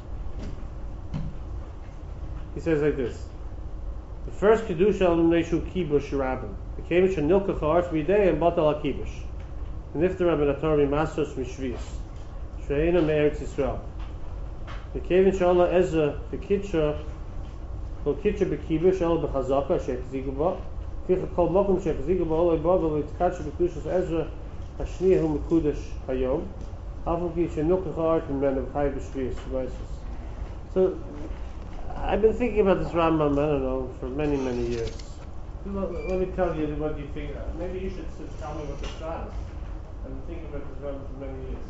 He says like this: the first Kedusha Neshu Kibush Rabbin. The Kevish and Nilka Charf Midei and Batal HaKibush. And if the Rabbi Natar Masos Mishvis. Shreina Me'eretz Yisrael. The Kevish Shala Ezra, the Kitcha, Kol Kitcha Bekibush, El Bechazaka, Shek Zigaba. Ficha Kol Mokum Shek Zigaba, Olay Bavel, Tzkacha Bekushas Ezra, Hashniyahu Mekudash Hayom. Alpha Kitcha Nilka Charf and Men of Chai Bishvis. So, I've been thinking about this Rambam, I don't know, for many, many years. Let me tell you what you think. Maybe you should tell me what the shot is. I've been thinking about this Rambam for many years.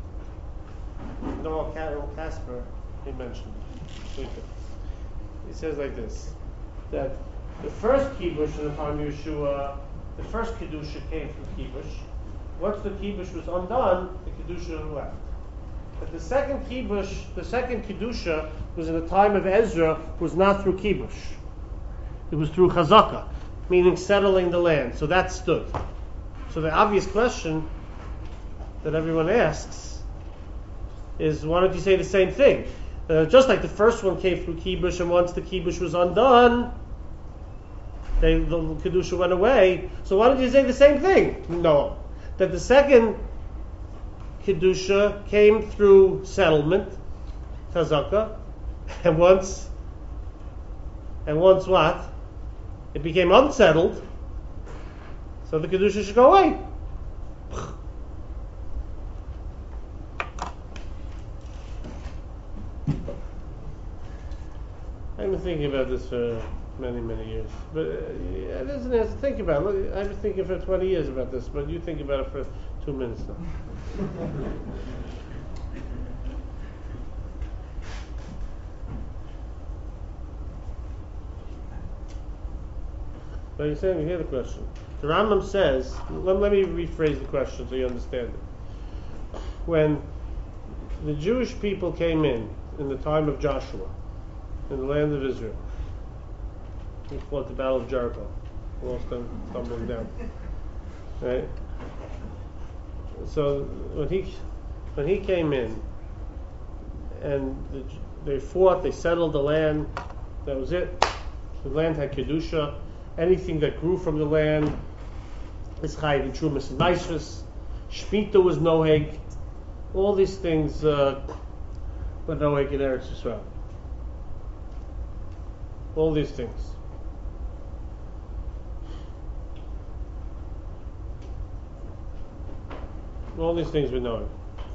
Noah Casper, he mentioned it. He says like this, that the first kibush in the time of Yeshua, the first kedusha came from kibush. Once the kibush was undone, the kedusha left. But the second kedusha was in the time of Ezra, was not through kibush. It was through chazaka, meaning settling the land. So that stood. So the obvious question that everyone asks is, why don't you say the same thing? Just like the first one came through kibush, and once the kibush was undone, the kedusha went away. So why don't you say the same thing? No, that the second kedusha came through settlement, chazaka, and once what? It became unsettled. So the kedusha should go away. I've been thinking about this for many, many years. But it doesn't have to think about it. Look, I've been thinking for 20 years about this, but you think about it for 2 minutes now. But you're saying, you hear the question. The Rambam says, let me rephrase the question so you understand it. When the Jewish people came in the time of Joshua, in the land of Israel, he fought the Battle of Jericho, almost tumbling down. Right? So when he came in, and they fought, they settled the land. That was it. The land had kedusha. Anything that grew from the land is chayiv in trumas and maisvus. Shmita was noheg. All these things were noheg in Eretz Yisrael. All these things. All these things we know.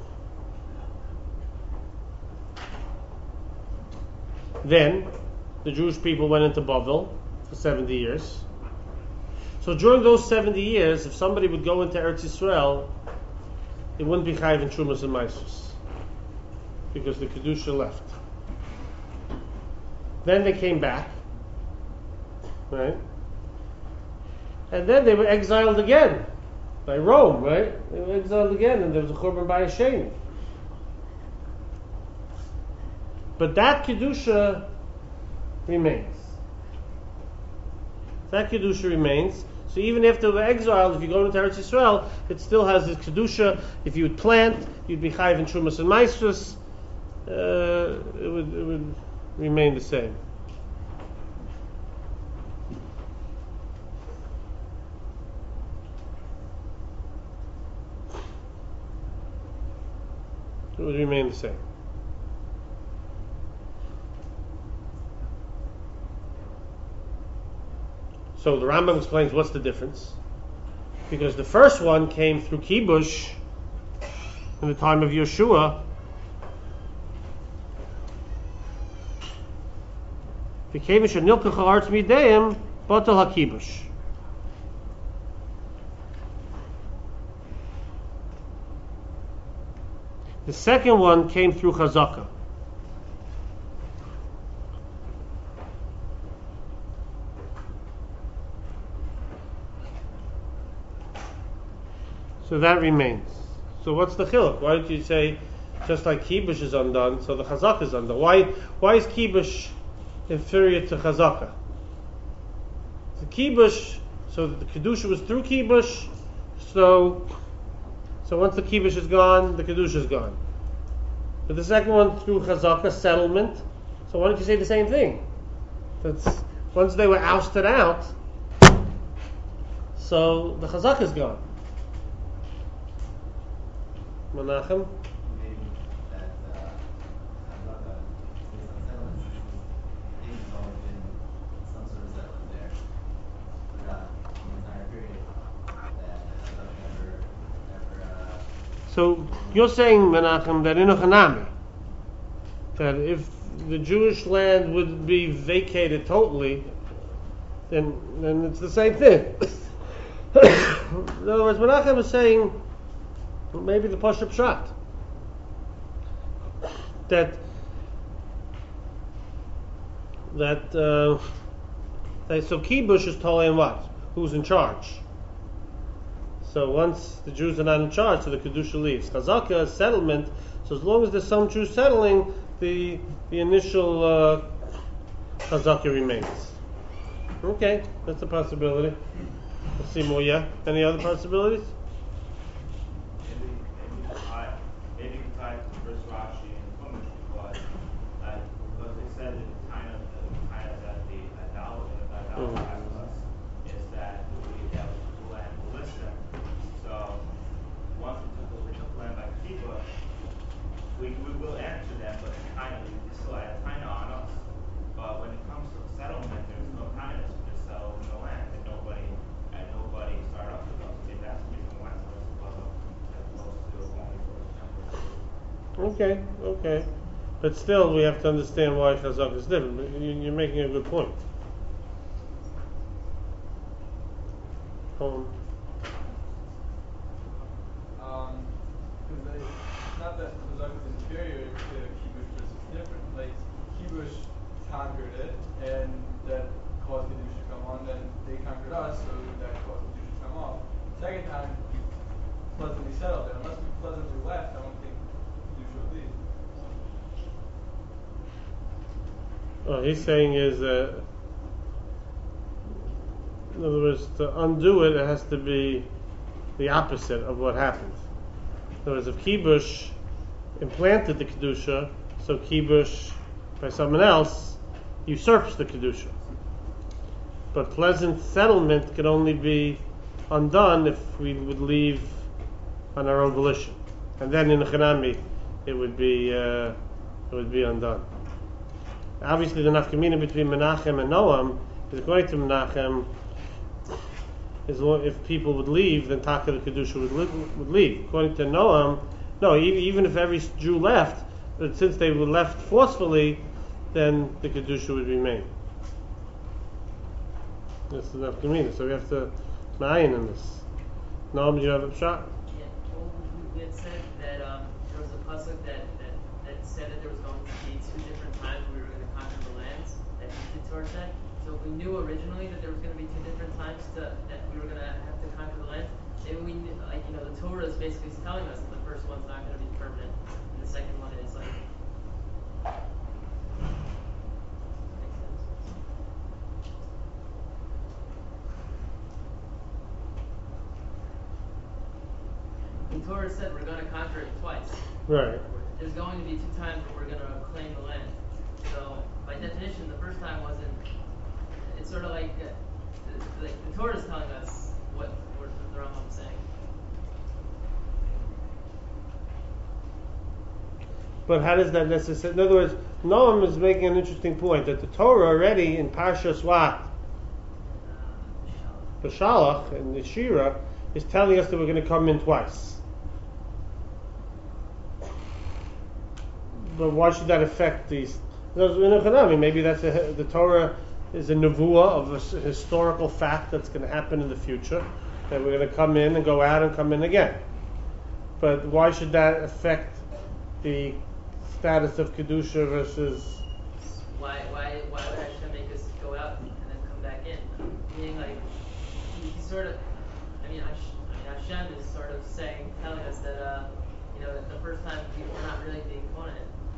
Then the Jewish people went into Bavel for 70 years. So during those 70 years, if somebody would go into Eretz Yisrael, it wouldn't be chayiv in trumas and maisus, because the kedusha left. Then they came back, right? And then they were exiled again by Rome, right? They were exiled again, and there was a Churban Bayis Sheni. But that kedusha remains. That kedusha remains. So even after we're exiled, if you go into Eretz Yisrael, it still has this kedusha. If you would plant, you'd be chayiv in trumas and maisus. It would remain the same. It would remain the same. So the Rambam explains what's the difference. Because the first one came through kibush in the time of Yeshua. The second one came through chazaka. So that remains. So what's the chiluk? Why don't you say, just like kibush is undone, so the chazaka is undone? Why is kibush inferior to chazaka? The kibush, so the kedusha was through kibush, so once the kibush is gone, the kedusha is gone. But the second one through chazaka, settlement, so why don't you say the same thing? That's, once they were ousted out, so the chazaka is gone. Menachem? Maybe that Hazaka, based on settlement, I think it's always been some sort of settlement there throughout the entire period that Hazaka never So you're saying, Menachem, that in a Hanami, that if the Jewish land would be vacated totally, then it's the same thing. In other words, Menachem is saying maybe the Pashup Pshat that so Kibush is telling what? Who's in charge? So once the Jews are not in charge, so the Kedusha leaves. Chazaka is settlement, so as long as there's some Jews settling, the initial Chazaka remains. Okay, that's a possibility. Let's see more, yeah? Any other possibilities? Maybe you tie it to the first Rashi and Chumash because they said in kind of that the Adal asked us is that we have the land to listen. So once we took land by Kibush, we will answer them, but kind of we still have kind of on us. But when it comes to settlement, there's no kindness. We just settle in the land, and nobody started up with us. Maybe that's the reason why it's as opposed to only for temporary. Okay. But still, we have to understand why Chazak is different. You're making a good point. Because it's not that Chazak is inferior to Kibush, but it's different. Like Kibush conquered it, and that caused Kedusha to come on. Then they conquered us, so that caused Kedusha to come off. Second time, we pleasantly settled it. Unless we pleasantly left, I don't think Kedusha would leave. What he's saying is that, in other words, to undo it, it has to be the opposite of what happened. In other words, if Kibush implanted the Kedusha, so Kibush, by someone else, usurps the Kedusha. But pleasant settlement can only be undone if we would leave on our own volition. And then in the Chanami, it would be undone. Obviously, the nafkamina between Menachem and Noam is, according to Menachem, if people would leave, then Taka the Kedusha would leave. According to Noam, no, even if every Jew left, but since they were left forcefully, then the Kedusha would remain. That's the nafkamina. So we have to ma'ayin in this. Noam, do you have a shot? Yeah, well, we had said that there was a pasuk that said that there was going to be two different times we were going to conquer the lands that Torah said. So if we knew originally that there was going to be two different times that we were going to have to conquer the lands, maybe we knew, the Torah is basically telling us that the first one's not going to be permanent, and the second one is like. Makes sense. The Torah said we're going to conquer it twice. Right. There's going to be two times where we're going to claim the land. So, by definition, the first time wasn't. It's sort of like the Torah is telling us what the Rambam is saying. But how does that necessarily? In other words, Noam is making an interesting point that the Torah already in Parshas what? B'Shalach and the Shira is telling us that we're going to come in twice. But why should that affect these? Maybe that's the Torah is a nevuah of a historical fact that's going to happen in the future, that we're going to come in and go out and come in again. But why should that affect the status of Kedusha versus? Why would Hashem make us go out and then come back in? Meaning, like, he sort of. Hashem is sort of telling us that that the first time we're not really being opponent.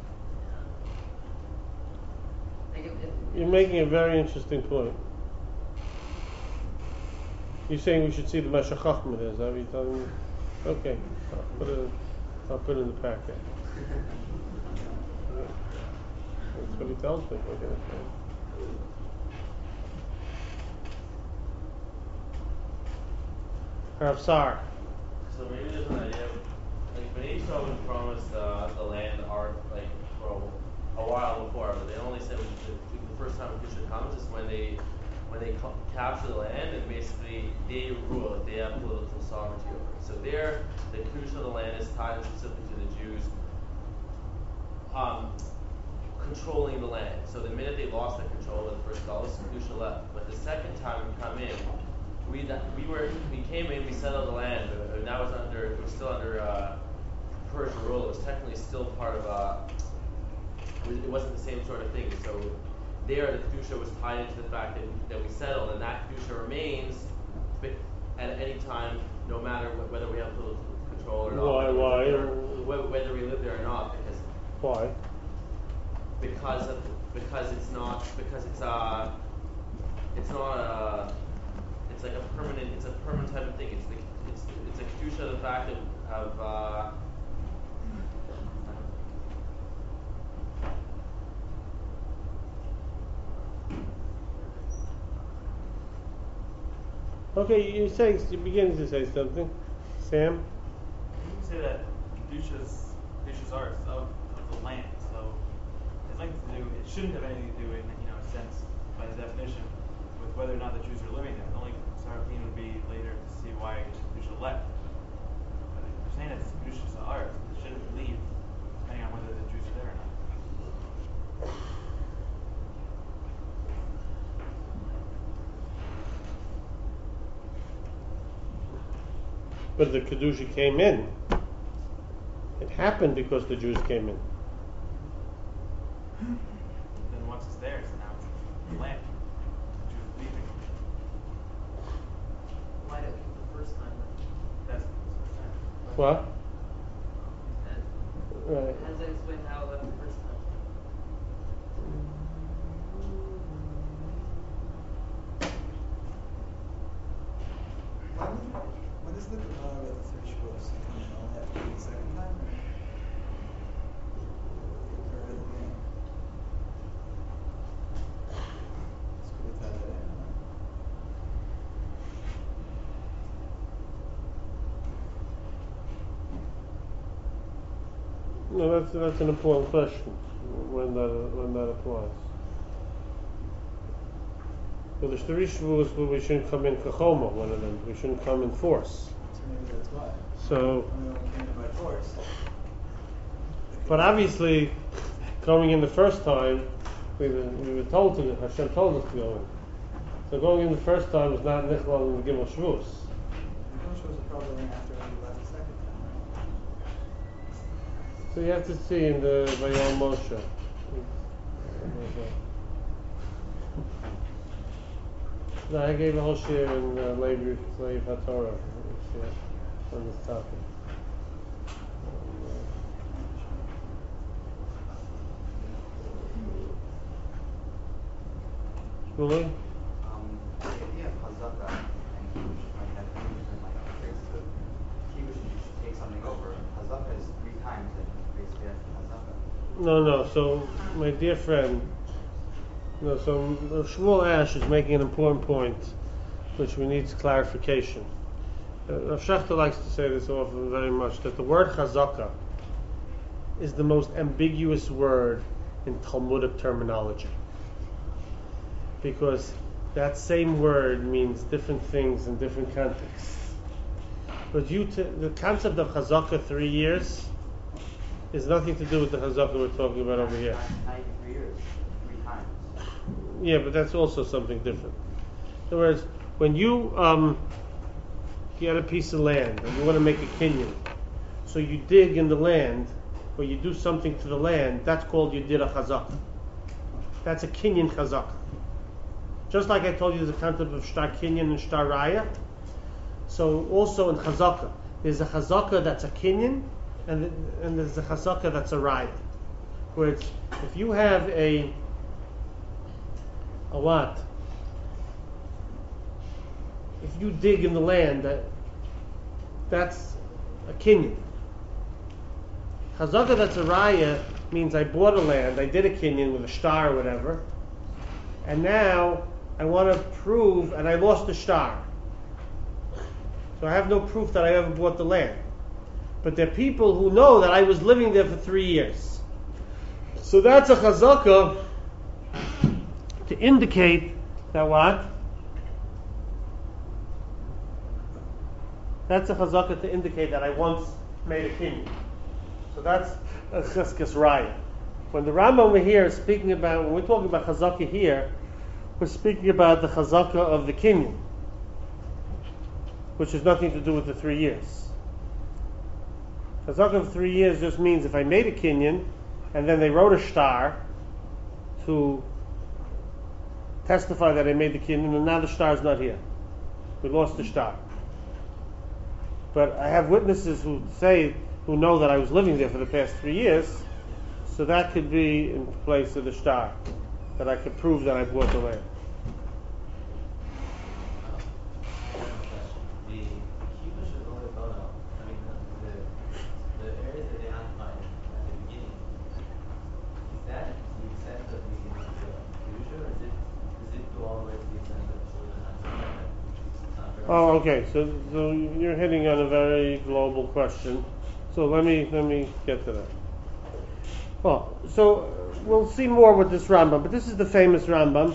You're making a very interesting point. You're saying we should see the Meshech Chochmah there, is that what you're telling me? Okay, I'll put it in the packet. That's what he tells me. Okay. Rav Sar. So maybe there's an idea of, like, when Esau was promised the land for a while before, but they only said the first time Kedusha comes is when they capture the land and basically they rule it. They have political sovereignty over it. So there, the Kedusha of the land is tied specifically to the Jews. controlling the land. So the minute they lost the control of the first galus, kedusha left. But the second time we come in, we came in, we settled the land. But that was it was still under Persian rule. It was technically still part of it wasn't the same sort of thing. So there, the kedusha was tied into the fact that we settled, and that kedusha remains at any time, no matter whether we have total control or not. Why? Whether we live there or not, Why? because it's not it's like a permanent type of thing. It's a kedusha of the fact of Okay, you're beginning to say something, Sam. You can say that Kedusha's ours of the land, so it has nothing to do. It shouldn't have anything to do, in a sense, by the definition, with whether or not the Jews are living there. The only Sarafin would be later to see why Kedusha left. But if you're saying that Kedusha's ours, it shouldn't leave, depending on whether the Jews are there or not. But the kedusha came in. It happened because the Jews came in. Then once it's there, so now it's the land. The Jews leaving. Why did the first time? That's the first time. What? And Right. how does that explain how it left the first time? When is the Gemara about the three Shavuos? You come in only after the second time, or at the beginning? So could we tie that in? No, that's an important question. When that applies. Well, the three Shavuos, we shouldn't come in kachoma, one of them. We shouldn't come in force. So maybe that's why. So, I mean, when we came in by force. but obviously, going in the first time, we were told to. Hashem told us to go in. So going in the first time was not nichlal in the Gimel Shavuos. The Gimel Shavuos are probably after we left the second time, right? So you have to see in the Vayal Moshe. No, I gave a whole share in Lev HaTorah on this topic. Shmuley? The idea of Hazaka and Kibush, like that many different traits to it. Kibush, you should take something over. Hazaka is 3 times, and basically that's Hazaka. No. So, my dear friend, so Shmuel Ash is making an important point, which we need clarification. Rav Shechter likes to say this often very much, that the word chazaka is the most ambiguous word in Talmudic terminology. Because that same word means different things in different contexts. But the concept of chazaka 3 years is nothing to do with the chazaka we're talking about over here. 93 years, 3 times. Yeah, but that's also something different. In other words, when you get a piece of land and you want to make a kinyan, so you dig in the land, or you do something to the land, that's called you did a chazaka. That's a kinyan chazaka. Just like I told you, there's a concept of shtar kinyan and shtar raya. So also in chazaka, there's a chazaka that's a kinyan, and there's a chazaka that's a raya. Where it's, if you have a what? If you dig in the land, that's a kinyan. Chazaka that's a raya means I bought a land, I did a kinyan with a shtar or whatever, and now I want to prove, and I lost the shtar. So I have no proof that I ever bought the land. But there are people who know that I was living there for 3 years. So that's a chazaka to indicate that what? That's a chazaka to indicate that I once made a kinyan. So that's a cheskes raya. when the Rambam over here is speaking about, when we're talking about chazaka here, we're speaking about the chazaka of the kinyan, which has nothing to do with the 3 years. Chazaka of 3 years just means if I made a kinyan, and then they wrote a shtar to testify that I made the kinyan, and now the shtar is not here. We lost the shtar. But I have witnesses who know that I was living there for the past 3 years, so that could be in place of the shtar, that I could prove that I bought the land. The Kibush of Ole Bono, I mean, the areas that they occupied at the beginning, is that to the extent of the Kedusha, or does it go all the way to the extent of the Oh, okay. So you're hitting on a very global question. So let me get to that. Well, so we'll see more with this Rambam, but this is the famous Rambam.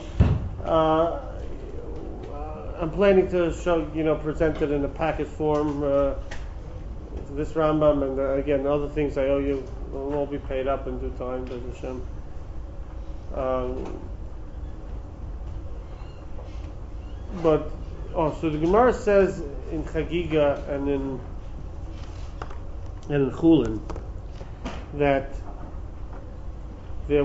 I'm planning to present it in a package form. This Rambam and again other things I owe you will all be paid up in due time, B'ez Hashem. So the Gemara says in Chagiga and in Chulin that the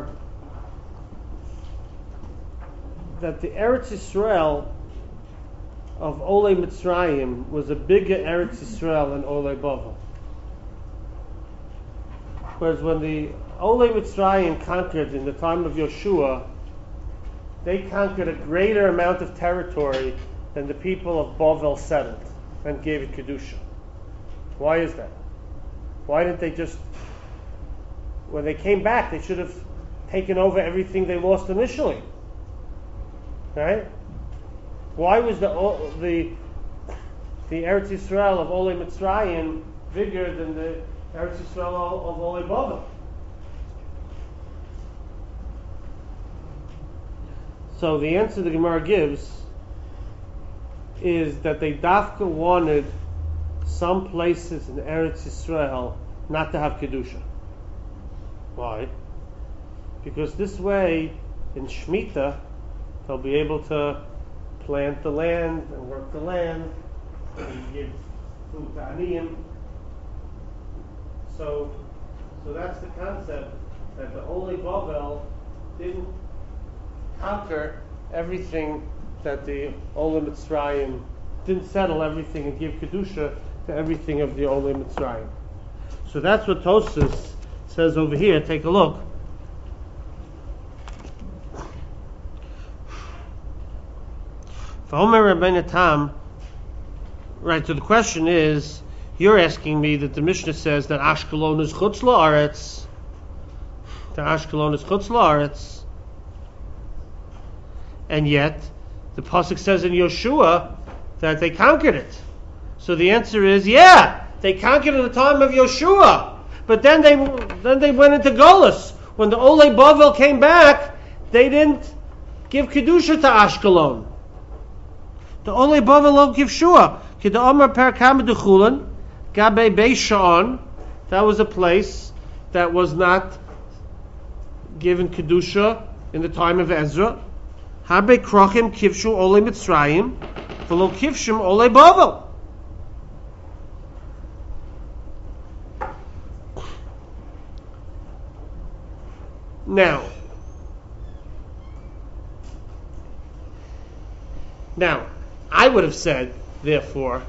Eretz Yisrael of Olei Mitzrayim was a bigger Eretz Yisrael than Olei Bavel. Whereas when the Olei Mitzrayim conquered in the time of Yoshua, they conquered a greater amount of territory than the people of Bavel settled and gave it Kedusha. Why is that? Why didn't they just, when they came back, they should have taken over everything they lost initially? Right? Why was the Eretz Yisrael of Olei Mitzrayim bigger than the Eretz Yisrael of Olei Bavel? So the answer the Gemara gives is that they dafka wanted some places in Eretz Yisrael not to have Kedusha. Why? Because this way, in Shemitah, they'll be able to plant the land and work the land and give food to Aniyim. So that's the concept, that the Olei Bavel didn't conquer everything, that the Olei Mitzrayim didn't settle everything and give Kedusha to everything of the Olei Mitzrayim. So that's what Tosfos says over here. Take a look. Right, so the question is, you're asking me that the Mishnah says that Ashkelon is Chutz La'aretz. The Ashkelon is Chutz La'aretz. And yet, the Pasuk says in Yoshua that they conquered it. So the answer is, yeah, they conquered at the time of Yoshua. But then they went into Golus. When the Olei Bavel came back, they didn't give Kedusha to Ashkelon. The Olei Bavel lo give Shua. Kida Omer per Kama de Chulin, Gabe Beishaon. That was a place that was not given Kedusha in the time of Ezra. Habe Krochim Kivshu Olei Mitzrayim, V'lo Kivshim Olei Bavel. Now, I would have said, therefore,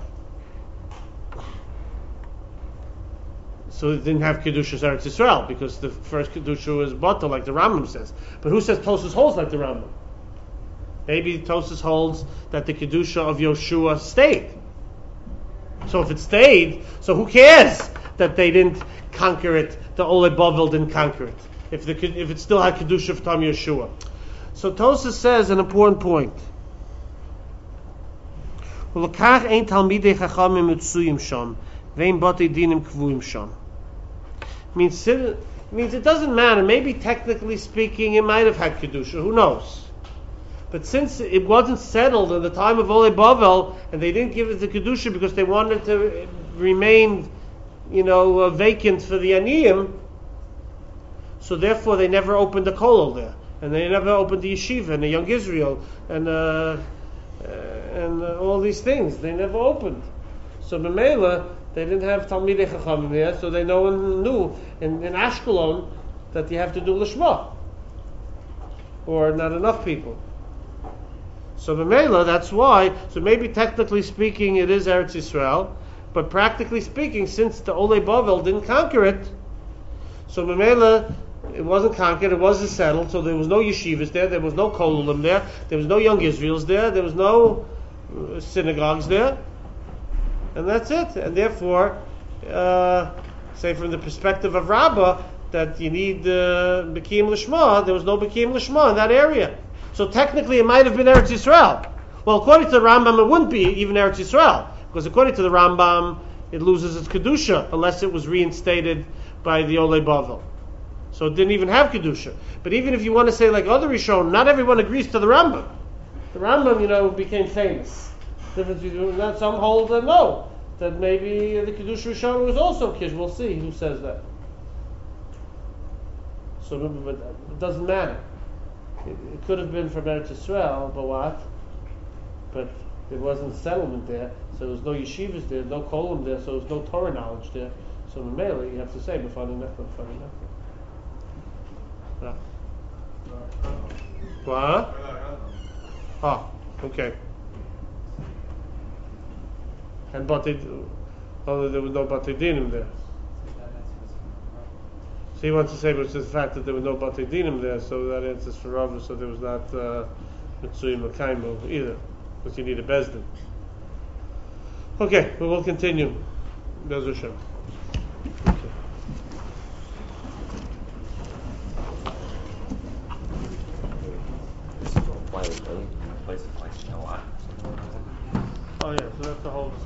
so it didn't have Kedushas Eretz Yisrael, because the first Kedusha was Bata, like the Rambam says. But who says Tosfos holds like the Rambam? Maybe Tosfos holds that the Kedusha of Yoshua stayed. So if it stayed, so who cares that they didn't conquer it, the Olei Bavel didn't conquer it, if it still had Kedusha of Tam Yoshua. So Tosfos says an important point. Means it doesn't matter. Maybe technically speaking, it might have had Kedusha. Who knows? But since it wasn't settled in the time of Olei Bavel, and they didn't give it the Kedusha because they wanted to remain, vacant for the Aniyim, so therefore they never opened the kollel there, and they never opened the yeshiva and the Young Israel and all these things. They never opened. So B'meila, they didn't have Talmidei Chachamim there, so no one knew in Ashkelon that you have to do Lishma, or not enough people. So B'meila, that's why. So maybe technically speaking, it is Eretz Yisrael, but practically speaking, since the Olei Bavel didn't conquer it, so B'meila, it wasn't conquered, it wasn't settled, so there was no yeshivas there was no kollel there was no Young Israels there was no synagogues there, and that's it. And therefore, say from the perspective of Rabbah, that you need B'kiyim Lishma, there was no B'kiyim Lishma in that area. So technically it might have been Eretz Yisrael. Well, according to the Rambam, it wouldn't be even Eretz Yisrael, because according to the Rambam, it loses its Kedusha unless it was reinstated by the Olei Bavel. So it didn't even have Kedusha. But even if you want to say like other Rishonim, not everyone agrees to the Rambam. The Rambam, became famous. Difference between that, some hold that no, that maybe the Kedusha Rishonim was also Kish. We'll see who says that. So but it doesn't matter. It could have been from Eretz Yisrael, but what? But there wasn't settlement there, so there was no yeshivas there, no kolim there, so there was no Torah knowledge there. So in Mele, you have to say b'fani nechlam. Yeah. What? Okay. And there was no Batei Dinim there. So he wants to say, but it's just the fact that there were no Batei Dinim there, so that answers for Rava, so there was not Mitzuyim Makaimu either, because you need a Bezdin. Okay, we will continue. Bez Hashem. Oh yeah, so that's the whole